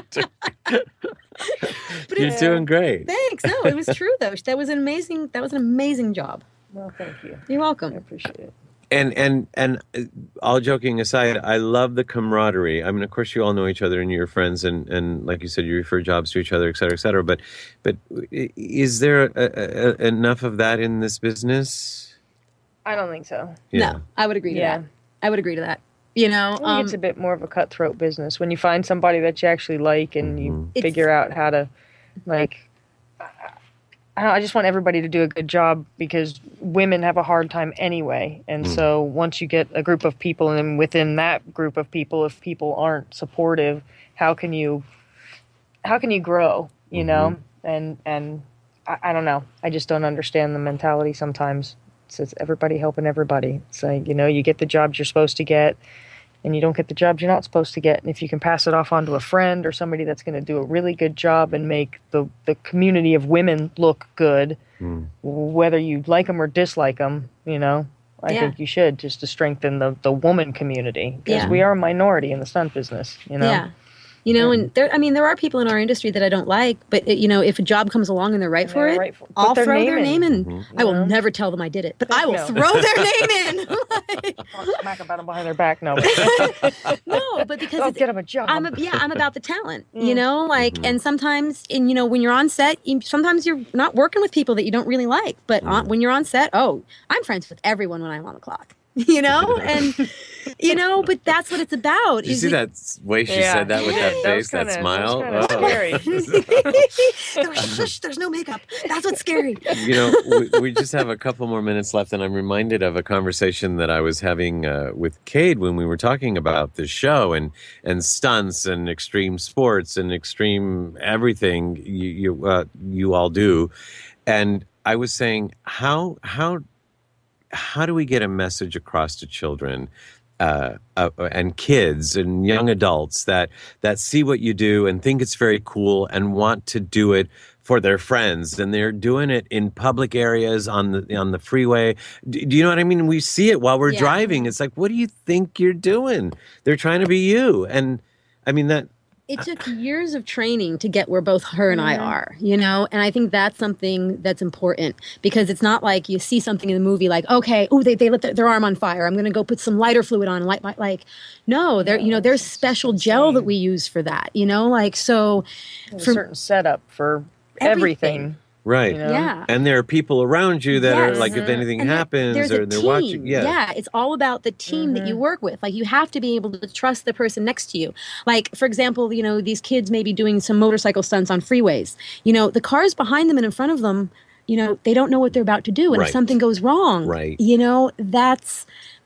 But You're it's- doing great. Thanks. No, it was true though. That was an amazing. That was an amazing job. well. Thank you. You're I welcome. appreciate it. And and and uh, all joking aside, I love the camaraderie. I mean, of course, you all know each other and you're friends, and, and like you said, you refer jobs to each other, et cetera, et cetera. But but is there a, a, a, enough of that in this business? I don't think so. No, I would agree to Yeah. that. I would agree to that. You know, I think um, it's a bit more of a cutthroat business when you find somebody that you actually like and you Mhm. It's- figure out how to, like, I, I don't know, I just want everybody to do a good job because women have a hard time anyway. And so once you get a group of people, and then within that group of people, if people aren't supportive, how can you, how can you grow? You know, and and I, I don't know. I just don't understand the mentality sometimes. It's just everybody helping everybody. It's like, you know, you get the jobs you're supposed to get, and you don't get the jobs you're not supposed to get. And if you can pass it off onto a friend or somebody that's going to do a really good job and make the, the community of women look good, Mm. whether you like them or dislike them, you know, I Yeah. think you should, just to strengthen the, the woman community. Because Yeah. we are a minority in the stunt business, you know? yeah. You know, and there, I mean, there are people in our industry that I don't like, but it, you know, if a job comes along and they're right for they're it, right for- put I'll their throw name their in. name in. Mm-hmm. I will know? never tell them I did it, but I will No. throw their name in. Like, Talk smack about them behind their back. No, no, but because go it's, get them a job. I'm a, yeah, I'm about the talent, Mm. you know, like, and sometimes, and you know, when you're on set, you, sometimes you're not working with people that you don't really like, but on, when you're on set, oh, I'm friends with everyone when I'm on the clock, you know, and you know, but that's what it's about. Did you is see it- that way she Yeah. said that with Yeah, that that was face, that kinda- smile? that was kinda Oh. scary. there's, shush, there's no makeup. That's what's scary. You know, we, we just have a couple more minutes left, and I'm reminded of a conversation that I was having uh, with Cade when we were talking about the show and and stunts and extreme sports and extreme everything you you uh, you all do, and I was saying how how how do we get a message across to children? Uh, uh, and kids and young adults that that see what you do and think it's very cool and want to do it for their friends, and they're doing it in public areas on the on the freeway. Do, do you know what I mean? We see it while we're Yeah. driving. It's like, what do you think you're doing? They're trying to be you, and I mean that. It took years of training to get where both her and I are, you know? And I think that's something that's important because it's not like you see something in the movie like, okay, oh, they, they lit their, their arm on fire. I'm going to go put some lighter fluid on and light my, like, no, there, you know, there's special gel that we use for that, you know? Like, so There's a for certain setup for everything. everything. Right. You know? yeah. And there are people around you that are Yes. like, if anything And there- happens there's or a they're team. watching. Yeah. it's all about the team that you work with. Like you have to be able to trust the person next to you. Like for example, you know, these kids may be doing some motorcycle stunts on freeways. You know, the cars behind them and in front of them, you know, they don't know what they're about to do, and Right. if something goes wrong, Right. you know, that's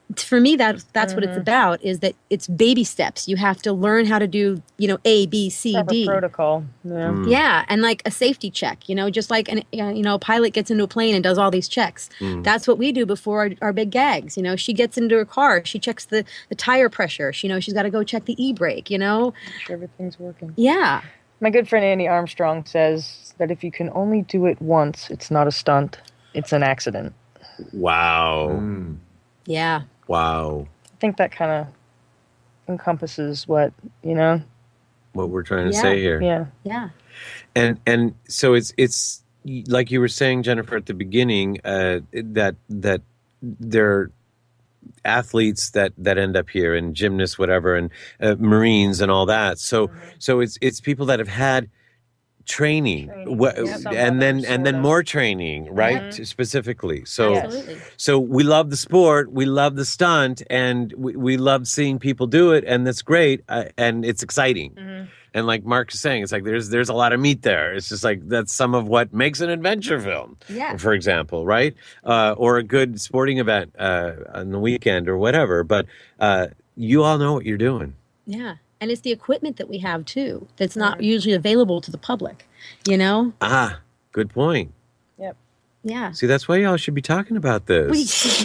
for me, that that's what it's Mm-hmm. about. Is that it's baby steps. You have to learn how to do, you know, A, B, C, Proper D. protocol. Yeah. Yeah, and like a safety check, you know, just like an uh, you know, a pilot gets into a plane and does all these checks. That's what we do before our, our big gags. You know, she gets into her car, she checks the the tire pressure. She, you know, she's got to go check the e-brake. You know, Make sure everything's working. yeah, My good friend Andy Armstrong says that if you can only do it once, it's not a stunt, it's an accident. Wow. yeah. Wow. I think that kind of encompasses what, you know? What we're trying to Yeah. say here. Yeah. Yeah. And and so it's it's like you were saying, Jennifer, at the beginning, uh, that that there are athletes that that end up here, and gymnasts, whatever, and uh, Marines and all that. So so it's it's people that have had training, Training. wha- Yeah, some and then others, and then sort of. more training, right? Specifically. So Yes. Absolutely. so we love the sport, we love the stunt, and we, we love seeing people do it, and that's great, uh, and it's exciting. And like Mark is saying, it's like there's there's a lot of meat there. It's just like that's some of what makes an adventure film, Yeah. for example, right? Uh, or a good sporting event uh, on the weekend or whatever. But uh, you all know what you're doing. Yeah. And it's the equipment that we have too that's not usually available to the public, you know? Ah, good point. Yep. Yeah. See, that's why y'all should be talking about this.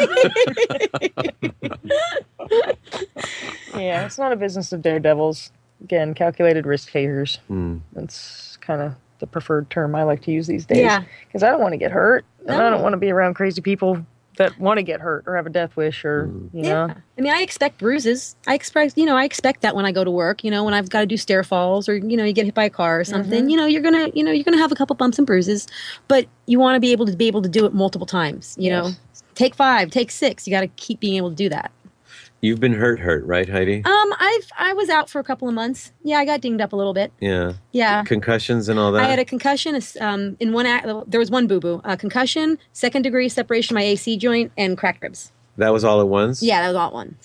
Yeah, it's not a business of daredevils. Again, calculated risk takers. Mm. That's kind of the preferred term I like to use these days. Yeah. Because I don't want to get hurt. And I No. don't want to be around crazy people that want to get hurt or have a death wish or, you Yeah. know. I mean, I expect bruises. I expect, you know, I expect that when I go to work, you know, when I've got to do stair falls or, you know, you get hit by a car or something, you know, you're going to, you know, you're going to have a couple bumps and bruises, but you want to be able to be able to do it multiple times, you know, Yes. take five, take six. You got to keep being able to do that. You've been hurt, hurt, right, Heidi? Um, I've, I was out for a couple of months. Yeah. I got dinged up a little bit. Yeah. Yeah. Concussions and all that. I had a concussion. Um, in one act, there was one boo boo. Uh, concussion, second degree separation of my A C joint, and cracked ribs. that was all at once? Yeah, that was all at once.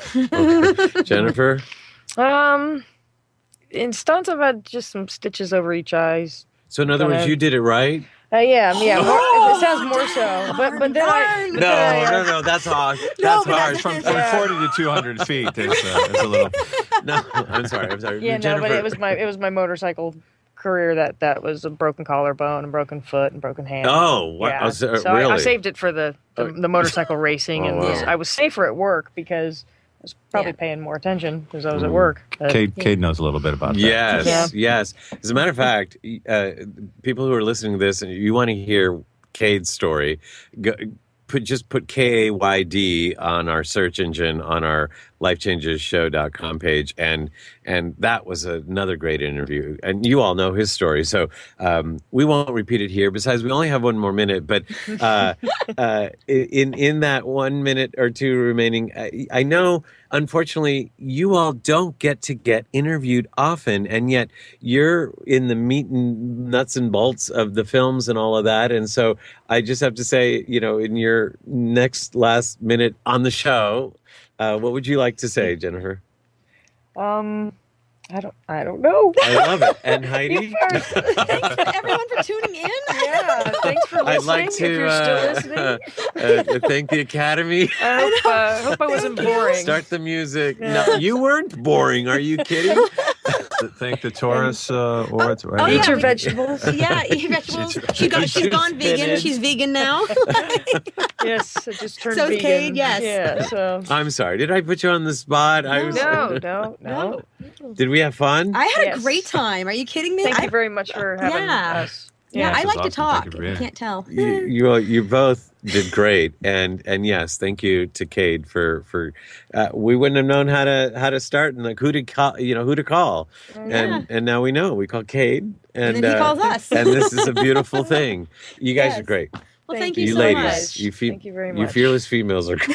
Okay. Jennifer? Um, in stunts, I've had just some stitches over each eyes. So in other words, you did it right? Uh, yeah, yeah. More, it sounds more so, but but then I but No, then I, no, no, that's hard. That's but hard. that's- From, from Yeah. forty to two hundred feet is, uh, is a little. No, I'm sorry. I'm sorry. Yeah, no, Jennifer, but it was my it was my motorcycle career that that was a broken collarbone, a broken foot, and broken hand. Oh, wow. Yeah. Oh, so- so I, I really? saved it for the the, Oh. the motorcycle racing, Oh, and wow. was- I was safer at work because I was probably Yeah. paying more attention because I was Mm. at work. But- Cade, Cade knows a little bit about that. Yes, Yeah. yes. As a matter of fact, uh, people who are listening to this and you want to hear Cade's story, go, put just put K A Y D on our search engine on our life changes show dot com page, and and that was another great interview. And you all know his story, so um, we won't repeat it here. Besides, we only have one more minute, but uh, uh, in in that one minute or two remaining, I, I know. Unfortunately, you all don't get to get interviewed often, and yet you're in the meat and nuts and bolts of the films and all of that. And so I just have to say, you know, in your next last minute on the show, uh, what would you like to say, Jennifer? um, I don't I don't know. I love it. And Heidi? Thanks for everyone for tuning in. Yeah, thanks for listening. I'd like if to you're still uh, listening. uh, thank the Academy. I hope, uh, hope I wasn't boring. Start the music. No, you weren't boring. Are you kidding? Thank the Taurus uh, Awards. Right? Oh, Eat yeah, your we- vegetables. Yeah, eat vegetables. She got, she's gone vegan. Spinach. She's vegan now. Yes, I just turned So is vegan. Cade, yes. Yeah, so. I'm sorry. Did I put you on the spot? I was. No, no, no. Did we have fun? I had Yes. a great time. Are you kidding me? Thank I, you very much for having Yeah. us. yeah, I This like is to awesome. talk. Thank you for You being can't tell. you, you you both did great, and and yes, thank you to Cade for for uh, we wouldn't have known how to how to start and like who to call, you know, who to call, and and now we know. We call Cade, and, And then he uh, calls us. and this is a beautiful thing. You guys Yes. are great. Well, Thank thank you, You so ladies, much. you fe- Thank you very you much. fearless females are great.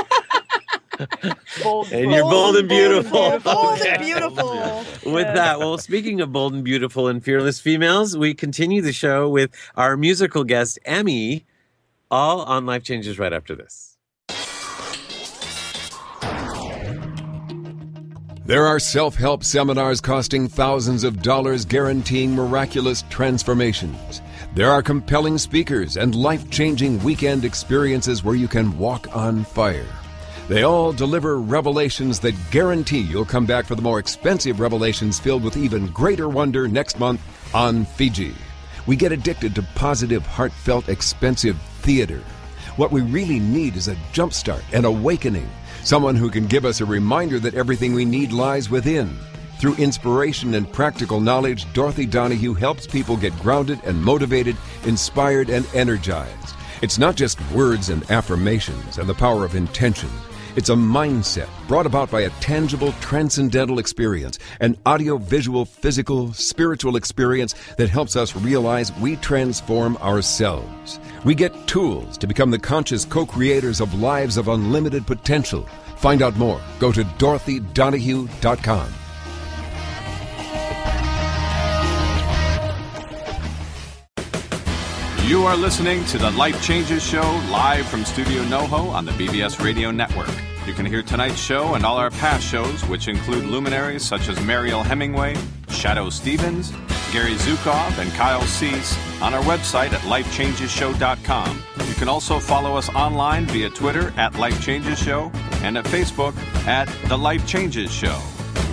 Bold, And you're bold and beautiful. Bold Okay. and beautiful. With that, well, speaking of bold and beautiful and fearless females, we continue the show with our musical guest, Emmy, all on Life Changes right after this. There are self-help seminars costing thousands of dollars guaranteeing miraculous transformations. There are compelling speakers and life-changing weekend experiences where you can walk on fire. They all deliver revelations that guarantee you'll come back for the more expensive revelations filled with even greater wonder next month on Fiji. We get addicted to positive, heartfelt, expensive theater. What we really need is a jumpstart, an awakening, someone who can give us a reminder that everything we need lies within. Through inspiration and practical knowledge, Dorothy Donahue helps people get grounded and motivated, inspired and energized. It's not just words and affirmations and the power of intention. It's a mindset brought about by a tangible, transcendental experience, an audio-visual, physical, spiritual experience that helps us realize we transform ourselves. We get tools to become the conscious co-creators of lives of unlimited potential. Find out more. Go to dorothy donahue dot com. You are listening to the Life Changes Show live from Studio NoHo on the B B S Radio Network. You can hear tonight's show and all our past shows, which include luminaries such as Mariel Hemingway, Shadow Stevens, Gary Zukav, and Kyle Cease, on our website at life changes show dot com. You can also follow us online via Twitter at Life Changes Show and at Facebook at The Life Changes Show.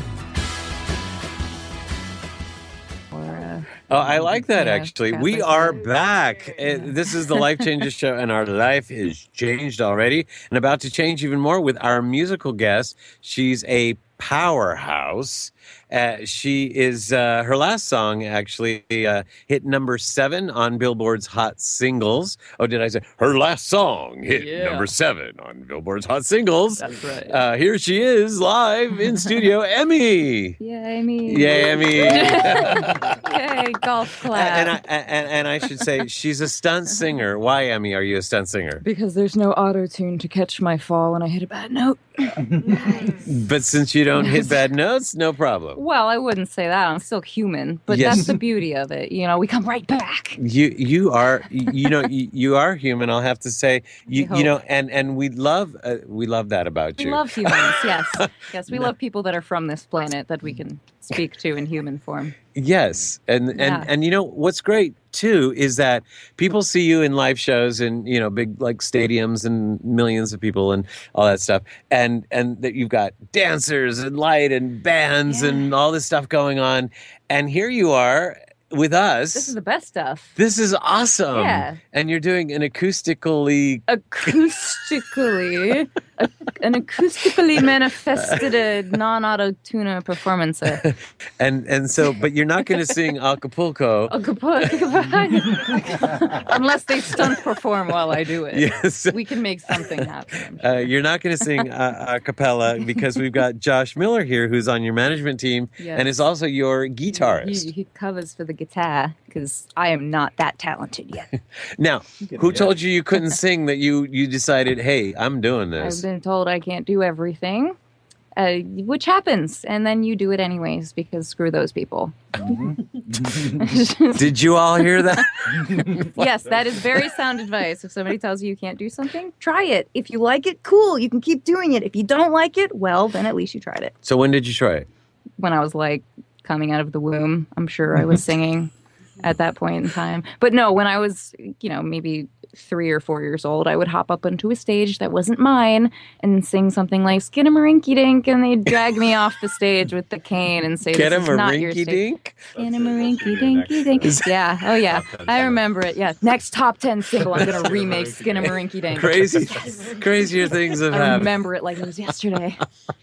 Oh, I like that, Yeah, actually. got We this are right. back. Uh, This is the Life Changes Show, and our life is changed already and about to change even more with our musical guest. She's a powerhouse. Uh, she is, uh, her last song actually uh, hit number seven on Billboard's Hot Singles. Oh, did I say her last song hit Yeah. number seven on Billboard's Hot Singles? That's right. Uh, here she is live in studio, Emmy. Yay, me. Yay, Emmy. Yay, golf clap. And I and, and I should say she's a stunt singer. Why, Emmy, are you a stunt singer? Because there's no auto-tune to catch my fall when I hit a bad note. But since you don't hit bad notes, no problem. Well, I wouldn't say that. I'm still human. But Yes. that's the beauty of it. You know, we come right back. You you are you know you, you are human. I'll have to say you We you know hope. and and we love uh, we love that about We you. love humans, yes. Yes, we love people that are from this planet that we can speak to in human form. Yes, and and Yeah. and you know what's great too is that people see you in live shows and you know big like stadiums and millions of people and all that stuff, and and that you've got dancers and light and bands Yeah. and all this stuff going on, and here you are with us. This is the best stuff. This is awesome. Yeah. And you're doing an acoustically Acoustically, a, an acoustically manifested uh, non-auto-tuner performance. Uh, and and so but you're not going to sing Acapulco. Unless they stunt perform while I do it. Yes. We can make something happen. Uh, you're not going to sing uh, a cappella because we've got Josh Miller here, who's on your management team Yes. and is also your guitarist. He, he covers for the guitar because I am not that talented yet. Now, who told you you couldn't sing? That you you decided, hey, I'm doing I've this. been told I can't do everything, uh, which happens, and then you do it anyways because screw those people. Did you all hear that? Yes, that is very sound advice. If somebody tells you you can't do something, try it. If you like it, cool, you can keep doing it. If you don't like it, well, then at least you tried it. So when did you try it? When I was like coming out of the womb, I'm sure I was singing at that point in time. But no, when I was, you know, maybe three or four years old, I would hop up onto a stage that wasn't mine and sing something like Skinnamarink Dink, and they'd drag me off the stage with the cane and say, Get "This him is a not your rinky stage." dink? Skinnamarink Dinky Dink. Yeah, oh yeah, I remember it. Yeah, next top ten single, I'm gonna remake Skinnamarink Dink. Crazy, crazier things have I happened. remember it like it was yesterday.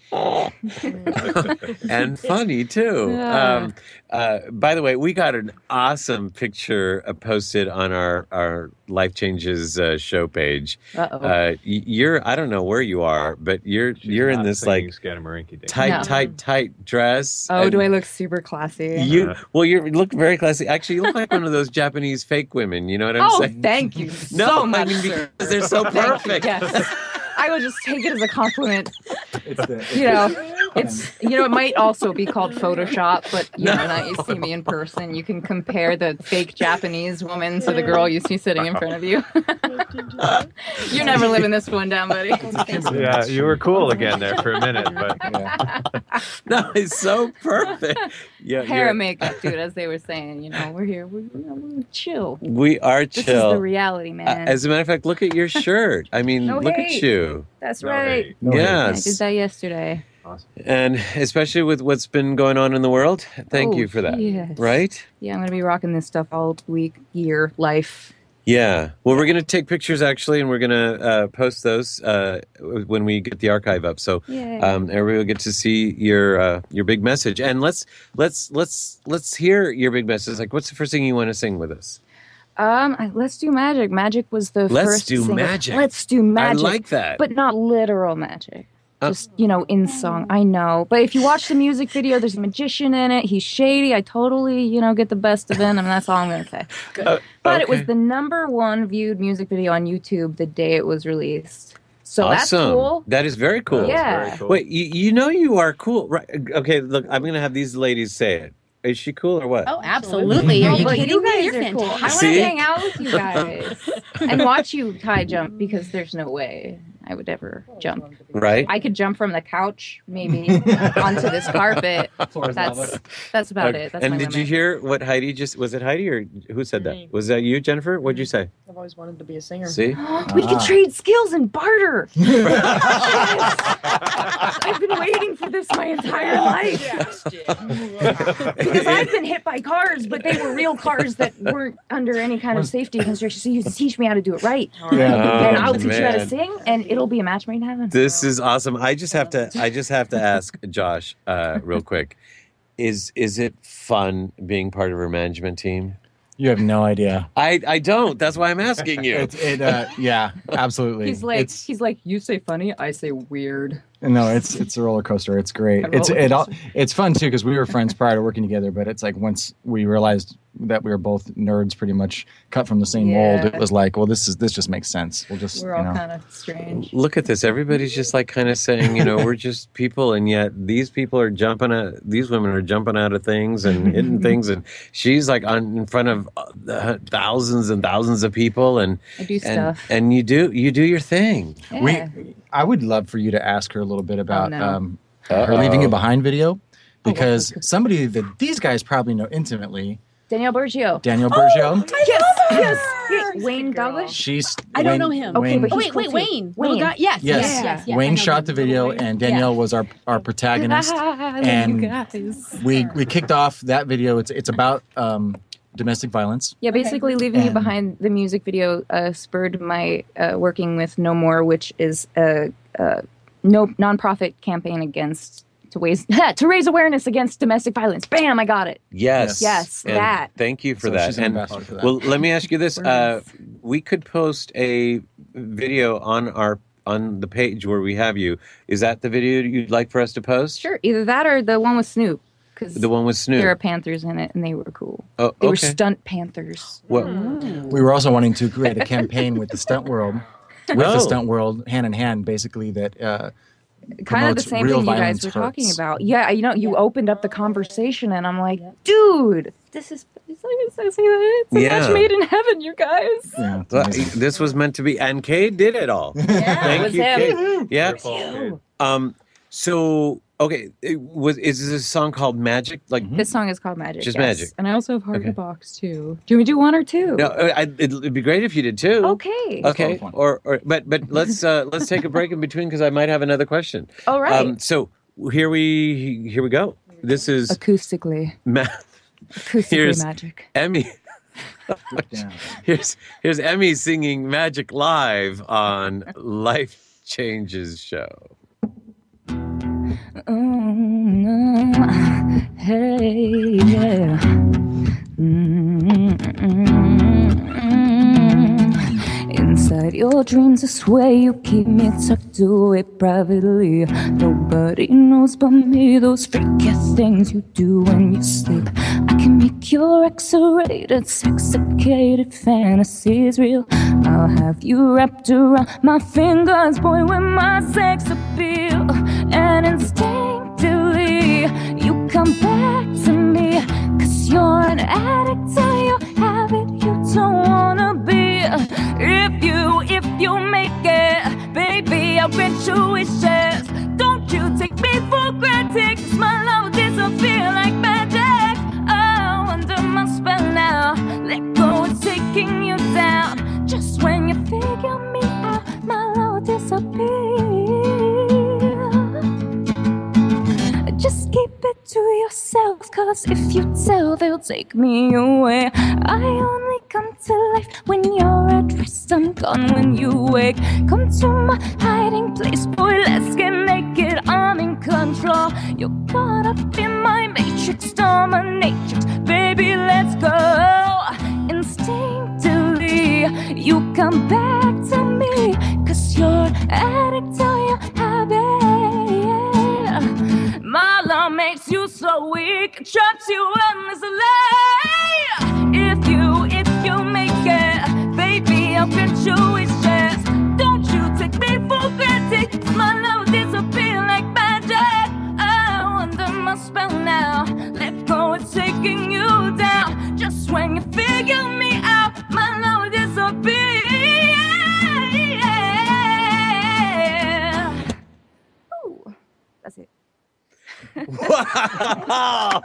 And funny too. Yeah. Um, uh, by the way, we got an awesome picture uh, posted on our our Life Changes uh, show page. Uh-oh. Uh, y- you're I don't know where you are, but you're you're in this like tight, No. tight, tight dress. Oh, and do I look super classy? You well, you look very classy. Actually, you look like one of those Japanese fake women. You know what I'm Oh, saying? thank you No, so I much, mean, sir. because they're so Thank you, perfect. yes. I will just take it as a compliment. You know, it's you know it might also be called Photoshop, but you know, now you see me in person, you can compare the fake Japanese woman to the girl you see sitting in front of you. You're never living this one down, buddy. Yeah, you were cool again there for a minute, but yeah. No, it's so perfect. Yeah, Hair you're- and makeup, dude, as they were saying. You know, we're here. We're, we're chill. We are This chill. is the reality, man. Uh, as a matter of fact, look at your shirt. I mean, No look hate. at you. That's No right. hate. I Yes. did that yesterday. And especially with what's been going on in the world. Thank Oh, you for that. yes. Right? Yeah, I'm gonna be rocking this stuff all week, year, life. Yeah. Well, we're going to take pictures actually, and we're going to uh, post those uh, when we get the archive up. So Yay. um, everybody will get to see your uh, your big message. And let's let's let's let's hear your big message. Like, what's the first thing you want to sing with us? Um, I- let's do magic. Magic was the Let's first. do single- magic. Let's do magic. I like that. but not literal magic. Uh, Just you know, in song. I know, but if you watch the music video, there's a magician in it. He's shady. I totally, you know, get the best of him, and that's all I'm gonna say. Uh, But it was okay. the number one viewed music video on YouTube the day it was released. So that's Awesome. cool. That is very cool. Yeah. Very cool. Wait, you, you know you are cool, right? Okay, look, I'm going to have these ladies say it. Is she cool or what? Oh, absolutely. Are No, you but kidding me? guys You're are cool. fantastic. I want to See? hang out with you guys and watch you high jump because there's no way I would ever jump. Right? I could jump from the couch maybe onto this carpet. That's that's about Okay. it. That's and my did you limit. hear what Heidi just was it Heidi or who said that? Me. Was that you, Jennifer? What'd you say? I've always wanted to be a singer. See? We could trade skills and barter. I've been waiting for this my entire life. Because I've been hit by cars, but they were real cars that weren't under any kind of safety consideration. So you teach me how to do it right. Yeah. And I'll Oh, teach you how to man. sing, and it'll be a match made in heaven. This is awesome. I just have to I just have to ask Josh uh, real quick. Is is it fun being part of her management team? You have no idea. I, I don't. That's why I'm asking you. It's it. Uh, yeah, absolutely. He's like, it's, he's like, you say funny, I say weird. no, it's it's a roller coaster. It's great. A It's roller it all. coaster. It's fun too because we were friends prior to working together. But it's like once we realized that we were both nerds, pretty much cut from the same mold. Yeah. It was like, well, this is this just makes sense. We'll just We're you all know. kind of strange. Look at this. Everybody's just like kind of saying, you know, we're just people, and yet these people are jumping at these women are jumping out of things and hitting things, and she's like on in front of uh, the thousands and thousands of people, and I do and, stuff. and you do you do your thing. Yeah. We, I would love for you to ask her a little bit about no. um, her leaving it behind video, because somebody that these guys probably know intimately, Danielle Bergio. Danielle Bergio. Yes, yes. Yeah, Wayne Douglas. She's I don't Wayne- know him. Okay, Wayne- but Oh, he's wait, cool wait, too. Wayne. Wayne. Little guy? Yes, Yes, yes, yes, yes. I Wayne know shot him. the video, and Danielle was our our protagonist. I love and you guys. we we kicked off that video. It's it's about um, domestic violence. Yeah, basically, leaving you And- behind the music video uh, spurred my uh, working with No More, which is a, a no nonprofit campaign against to raise to raise awareness against domestic violence. Bam! I got it. Yes, Yes, And that. Thank you for So that. she's an And ambassador for that. well, let me ask you this: uh, Words. we could post a video on our on the page where we have you. Is that the video you'd like for us to post? Sure, either that or the one with Snoop, because The one with Snoop. there are panthers in it, and they were cool. Oh, They were okay. stunt panthers. Well, We were also wanting to create a campaign with the stunt world, with Oh. the stunt world hand in hand, basically that. Uh, Kind of the promotes same real thing you guys violence were talking hurts. about. Yeah, you know, you opened up the conversation, and I'm like, dude, this is it's like it's, it's, it's a Yeah. match made in heaven, you guys. yeah, it's well, amazing. this was meant to be, and Cade did it all. Yeah, Thank it was you, him. Cade. Yeah. You. Um. So, okay, it was is this a song called Magic? Like, This song is called Magic. Just yes. Magic. And I also have Heart Okay. in the Box too. Do we do one or two? no, I, I- it'd be great if you did too. Okay. Okay. fun. Or, or, but, but let's uh, let's take a break in between because I might have another question. All right. Um, so here we here we go. This is Acoustically. Ma- Acoustically Here's- magic. Emmy. Yeah. Here's here's Emmy singing Magic live on Life Changes Show. Oh, no. Hey, yeah. Mm-mm-mm. Inside your dreams, I swear you keep me tucked away privately. Nobody knows but me those freaky things you do when you sleep. I can make your X-rated, sexicated fantasies real. I'll have you wrapped around my fingers, boy, with my sex appeal. And instinctively, you come back to me, 'cause you're an addict to your habit you don't wanna be. If you, if you make it, baby, I'll grant your wishes. Don't you take me for granted, 'cause My love disappear like magic. Oh, under my spell now. Let go, it's taking you down. Just when you figure me out, my love disappear. Just keep it to yourself, cause if you tell, they'll take me away. I only come to life when you're at rest. I'm gone when you wake. Come to my hiding place, boy, let's get naked. I'm in control. You're caught up in my matrix, dominatrix. Baby, let's go. Instinctively, you come back to me, cause you're addict to your habit. My love makes you so weak, traps you endlessly. If you, if you make it, baby, I'll get you wishes. Don't you take me for granted. My love disappear like magic. Oh, under my spell now. Let go, it's taking you down. Just when you figure me out, my love disappear. Ooh, that's it. Wow.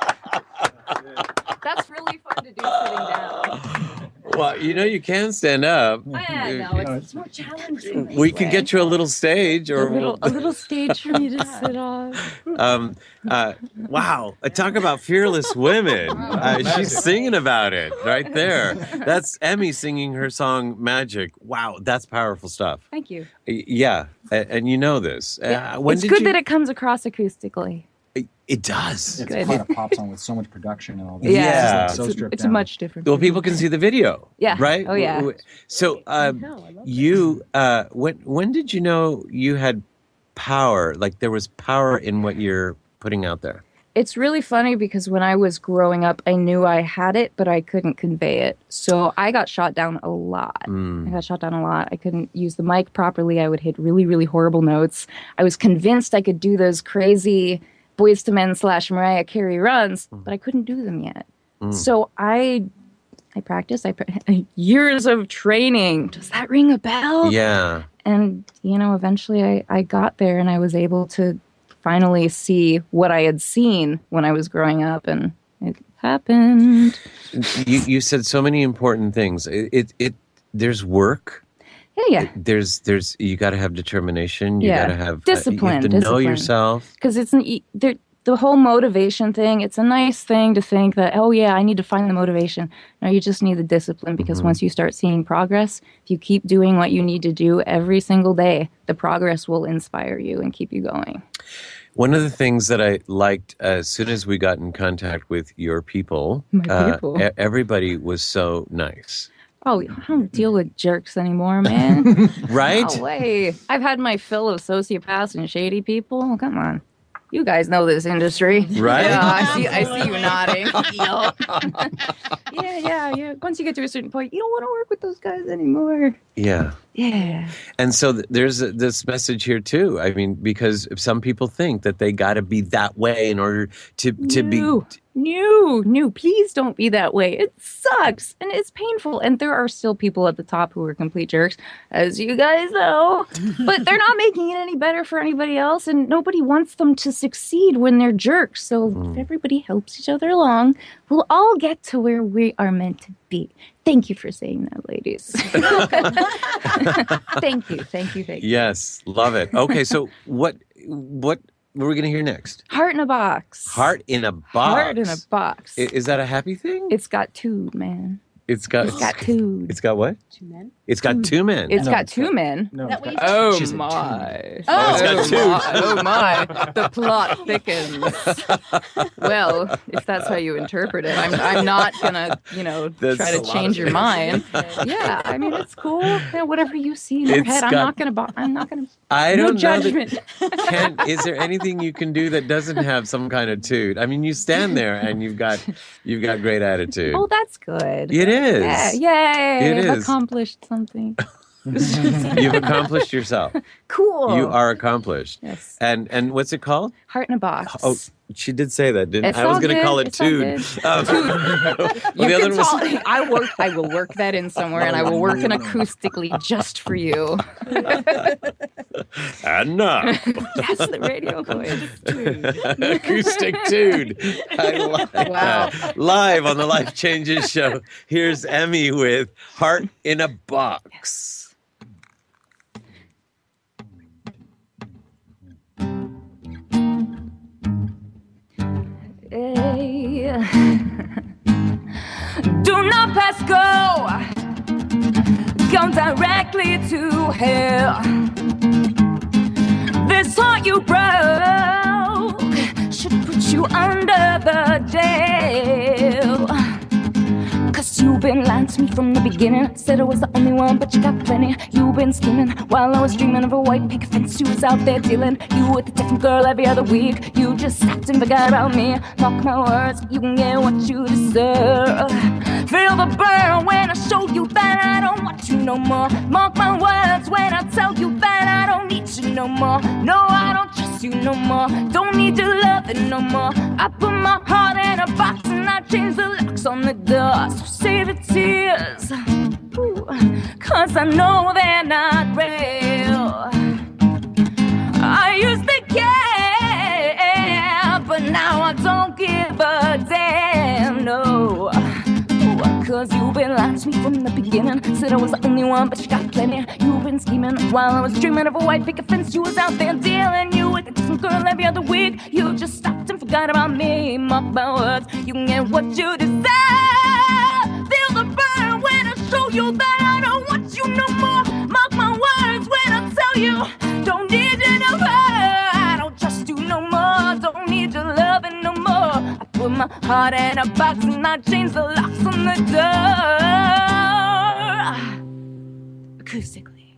That's really fun to do sitting down. Well, you know, you can stand up. Oh, yeah, no, it's, it's more challenging. We could get you a little stage, or a little, a little stage for me to sit on. um, uh, wow, uh, talk about fearless women. Uh, she's singing about it right there. That's Emmy singing her song "Magic." Wow, that's powerful stuff. Thank you. Y- Yeah, and, and you know this. Yeah. Uh, when It's did good you- that it comes across acoustically. It does. It's Good. quite a pop song with so much production and all that. Yeah. It's, like so It's, stripped it's down. much different. Well, people can see the video. Yeah. Right. Oh, yeah. W- w- So, uh, you, uh, when when did you know you had power? Like there was power in what you're putting out there. It's really funny because when I was growing up, I knew I had it, but I couldn't convey it. So I got shot down a lot. Mm. I got shot down a lot. I couldn't use the mic properly. I would hit really, really horrible notes. I was convinced I could do those crazy Boyz two Men slash Mariah Carey runs, but I couldn't do them yet. Mm. So I, I practiced. I pra- years of training. Does that ring a bell? Yeah. And you know, eventually, I I got there, and I was able to finally see what I had seen when I was growing up, and it happened. You you said so many important things. It it, it there's work. Yeah, yeah. There's there's you got to have determination. You Yeah. got to have Discipline, Uh, you have to know discipline. yourself. Because it's an, e- there, the whole motivation thing. It's a nice thing to think that, oh yeah, I need to find the motivation. No, you just need the discipline, because Mm-hmm. once you start seeing progress, if you keep doing what you need to do every single day, the progress will inspire you and keep you going. One of the things that I liked uh, as soon as we got in contact with your people, My uh, people. e- everybody was so nice. Oh, I don't deal with jerks anymore, man. Right? No way. I've had my fill of sociopaths and shady people. Come on. You guys know this industry. Right? Yeah, I see I see you nodding. Yup. yeah, yeah, yeah. Once you get to a certain point, you don't want to work with those guys anymore. Yeah. Yeah. And so th- there's a, this message here too. I mean, because some people think that they got to be that way in order to to be. No, no, no, please don't be that way. It sucks and it's painful. And there are still people at the top who are complete jerks, as you guys know. But they're not making it any better for anybody else. And nobody wants them to succeed when they're jerks. So if everybody helps each other along, we'll all get to where we are meant to be. Thank you for saying that, ladies. Thank you, thank you, thank you. Yes, love it. Okay, so what what what are we gonna hear next? Heart in a box. Heart in a box. Heart in a box. I- Is that a happy thing? It's got two, man. It's got. It's got two. It's got what? Two men. It's got two men. It's No, got it's two got- men. No, That it's way got- Oh she said my! two. Oh, it's got two. my! Oh my! The plot thickens. Well, if that's how you interpret it, I'm I'm not gonna you know That's try a to lot change of your things. mind. Yeah, I mean it's cool. Yeah, whatever you see in your It's head, I'm got- not gonna. Bo- I'm not gonna. I no don't know. judgment. That, Ken, is there anything you can do that doesn't have some kind of toot? I mean, you stand there and you've got you've got great attitude. Oh, that's good. It is. Yeah, yay! It I've is. accomplished something. You've accomplished yourself. Cool. You are accomplished. Yes. And and what's it called? Heart in a box. Oh, She did say that, didn't It's I? I was all going to good. call it It's all Tude. good. Um, well, You the other can one was tell, I work. I will work that in somewhere, and I will work an acoustically just for you. and now. That's the radio voice. Acoustic Tude. I like Wow. that. Live on the Life Changes show. Here's Emmy with Heart in a Box. Hey. Do not pass go. Go directly to hell. This heart you broke should put you under the jail. Cause you've been lying to me from the beginning. Said I was the only one, but you got plenty. You've been scheming while I was dreaming of a white picket fence. You was out there dealing. You with a different girl every other week. You just stopped and forgot about me. Mark my words, you can get what you deserve. Feel the burn when I show you that I don't want you no more. Mark my words when I tell you that I don't need you no more. No, I don't trust you no more. Don't need your loving no more. I put my heart in a box and I change the locks on the door. So save the tears, ooh, cause I know they're not real. I used to care, but now I don't give a damn, no. Cause you've been lying to me from the beginning. Said I was the only one, but you got plenty. You've been scheming while I was dreaming of a white picket fence. You was out there dealing. You with a different girl every other week. You just stopped and forgot about me. Mark my words, you can get what you deserve. Feel the burn when I show you that I don't want you no more. Mark my words when I tell you, don't need you no more. I don't trust you no more. Don't need your loving no more. I put my heart in a box and I change the locks on the door. Acoustically.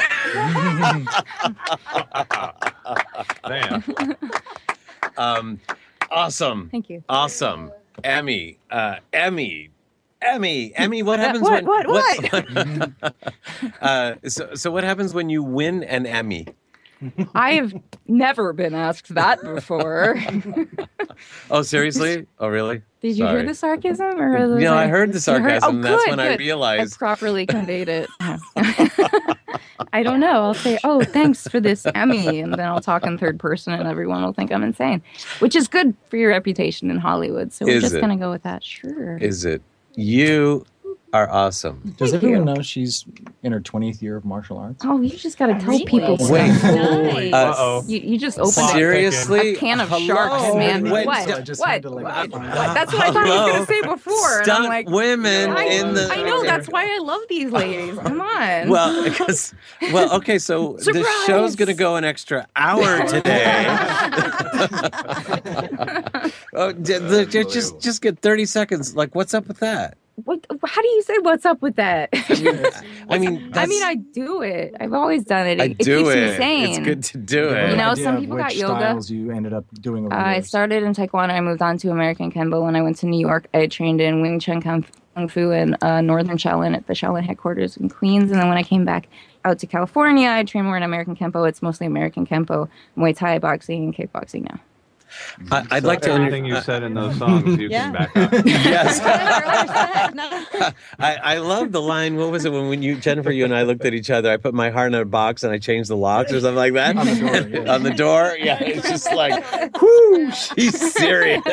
Damn. Um, awesome. Thank you. Awesome. Emmy. Uh, Emmy. Emmy. Emmy, what happens What, when... what, what? uh, so, so what happens when you win an Emmy? I have never been asked that before. Oh, seriously? Oh, really? Did you Sorry. hear the sarcasm? Or was No, I I- heard the You sarcasm. Oh, That's good, when I good. realized. I properly conveyed it. I don't know. I'll say, oh, thanks for this Emmy. And then I'll talk in third person and everyone will think I'm insane, which is good for your reputation in Hollywood. So we're Is just it? going to go with that. Sure. Is it? You are awesome. Does Thank everyone you. know she's in her twentieth year of martial arts? Oh, you just got to tell people stuff. Wait. Nice. Uh, You, you just opened Seriously? a can of Hello? sharks, man. Wait, what? so I just what? had to, like, what? find What? out. That's what I thought he was Hello? going to say before. And I'm Stunt like, women I, in the... I know. That's why I love these ladies. Come on. Well, because well, okay, so the Surprise! show's going to go an extra hour today. oh, d- the- j- just just get thirty seconds. Like, what's up with that? What? How do you say what's up with that? I mean, I mean, that's- I do it. I've always done it. It, I it do keeps it. me sane. It's good to do it. You know, Idea some of people which got yoga. styles you ended up doing over the I years. started in Taekwondo. I moved on to American Kempo when I went to New York. I trained in Wing Chun Kung Kung Fu in uh, Northern Shaolin at the Shaolin headquarters in Queens. And then when I came back out to California, I trained more in American Kempo. It's mostly American Kempo, Muay Thai, boxing, and kickboxing now. I, I'd So like to. everything you said in those songs, you Yeah. can back up. Yes. No. I, I love the line. What was it when, when you, Jennifer, you and I looked at each other? I put my heart in a box and I changed the locks or something like that. On the door, yeah. On the door. Yeah. It's just like, whoo, she's serious.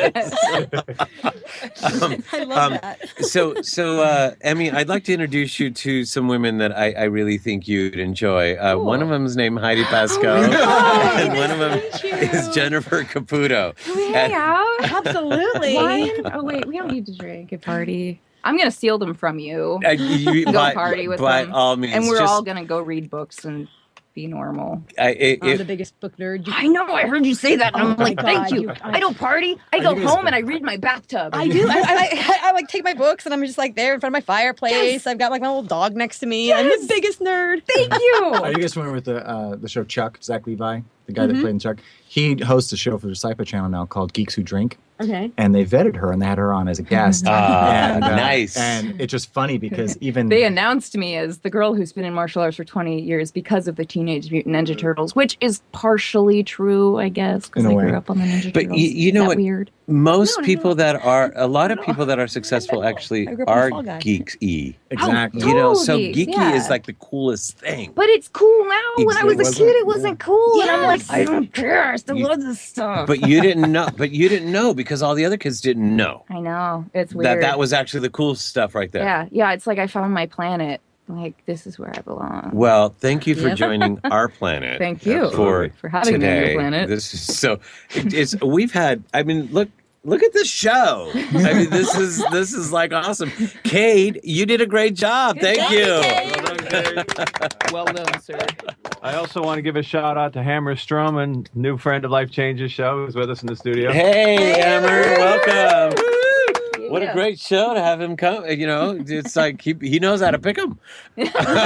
um, I love um, that. so, so uh, Emmy, I'd like to introduce you to some women that I, I really think you'd enjoy. Uh, one of them is named Heidi Pascoe, and one of them is Jennifer Caputo. Can we And- hang out? Absolutely. Wine? Oh, wait. We don't need to drink at party. I'm going to steal them from you. Uh, you, Go by, party with by them. all means. And we're just, all going to go read books and be normal. I, it, I'm it- the biggest book nerd. You I know. I heard you say that. And Oh I'm my like, thank God, you. you- I don't party. I go home and I read my bathtub. I do. I, I, I, I like take my books and I'm just like there in front of my fireplace. Yes. I've got like my little dog next to me. I'm Yes. the biggest nerd. Thank you. Are you guys familiar with the uh, the show Chuck, Zach Levi? the guy that Mhm. played in Shark. He hosts a show for the Sci-Fi Channel now called Geeks Who Drink. Okay. And they vetted her and they had her on as a guest. Ah, and, uh, nice. And it's just funny because even They announced me as the girl who's been in martial arts for twenty years because of the Teenage Mutant Ninja Turtles, which is partially true, I guess, because In I a way. grew up on the Ninja But Turtles. you, you know Is that what? Weird. Most No, no, people no. that are, a lot of people that are successful actually I grew up on are Fall Guy. geeks-y. exactly. You know, Total so geeks, geeky yeah. is like the coolest thing. But it's cool now. When I was It a wasn't- kid, it wasn't cool, and I'm like, Yes. I don't care. I still You- love this stuff. But you didn't know. But you didn't know because all the other kids didn't know I know it's weird. that that was actually the cool stuff right there. Yeah, yeah. It's like I found my planet. Like this is where I belong. Well, thank you for Yep. joining our planet. Thank you for for having me on your today. planet. This is so. it- It's we've had. I mean, look. Look at this show. I mean, this is this is like awesome. Cade, you did a great job. Thank you. Well done, sir. I also want to give a shout out to Hammer Stroman, new friend of Life Changes Show, who's with us in the studio. Hey, Hammer, welcome. What a Yeah. great show to have him come. You know, it's like he, he knows how to pick them. the,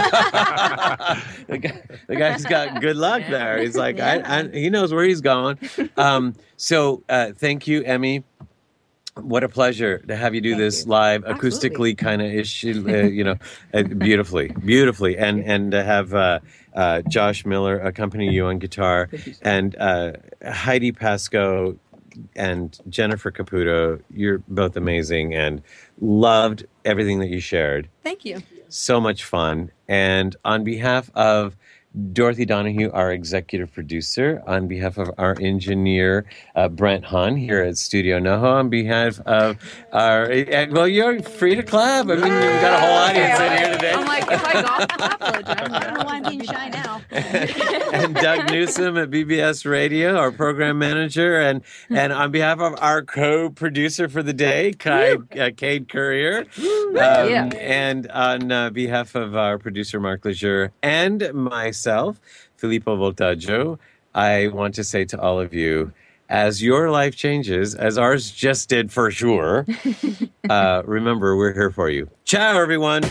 guy, the guy's got good luck there. He's like, I, I, he knows where he's going. Um, so uh, thank you, Emmy. What a pleasure to have you do Thank this you. live, Absolutely. acoustically kind of issue, uh, you know, uh, beautifully, beautifully, and and to have uh, uh, Josh Miller accompany you on guitar, and uh, Heidi Pasco and Jennifer Caputo. You're both amazing, and loved everything that you shared. Thank you. So much fun. And on behalf of Dorothy Donahue, our executive producer, on behalf of our engineer, uh, Brent Hahn, here at Studio NoHo, on behalf of our, and, well, you're free to clap. I mean, we've got a whole audience in here today. I'm like, if I got the clap, I don't know why I'm being shy now. And Doug Newsom at B B S Radio, our program manager, and and on behalf of our co-producer for the day, Kai, uh, Cade Courier, um, Yeah. and on uh, behalf of our producer Mark Lejeune and myself, Filippo Voltaggio, I want to say to all of you, as your life changes, as ours just did for sure, uh, remember we're here for you. Ciao, everyone.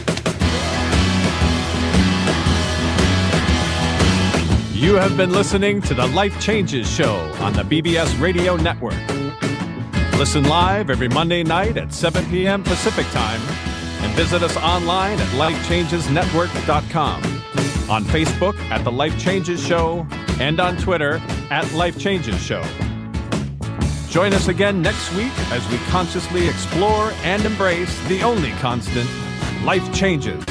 You have been listening to the Life Changes Show on the B B S Radio Network. Listen live every Monday night at seven p.m. Pacific Time and visit us online at life changes network dot com, on Facebook at The Life Changes Show, and on Twitter at Life Changes Show. Join us again next week as we consciously explore and embrace the only constant, life changes.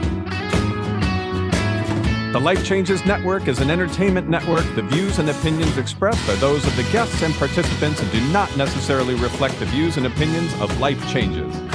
The Life Changes Network is an entertainment network. The views and opinions expressed are those of the guests and participants and do not necessarily reflect the views and opinions of Life Changes.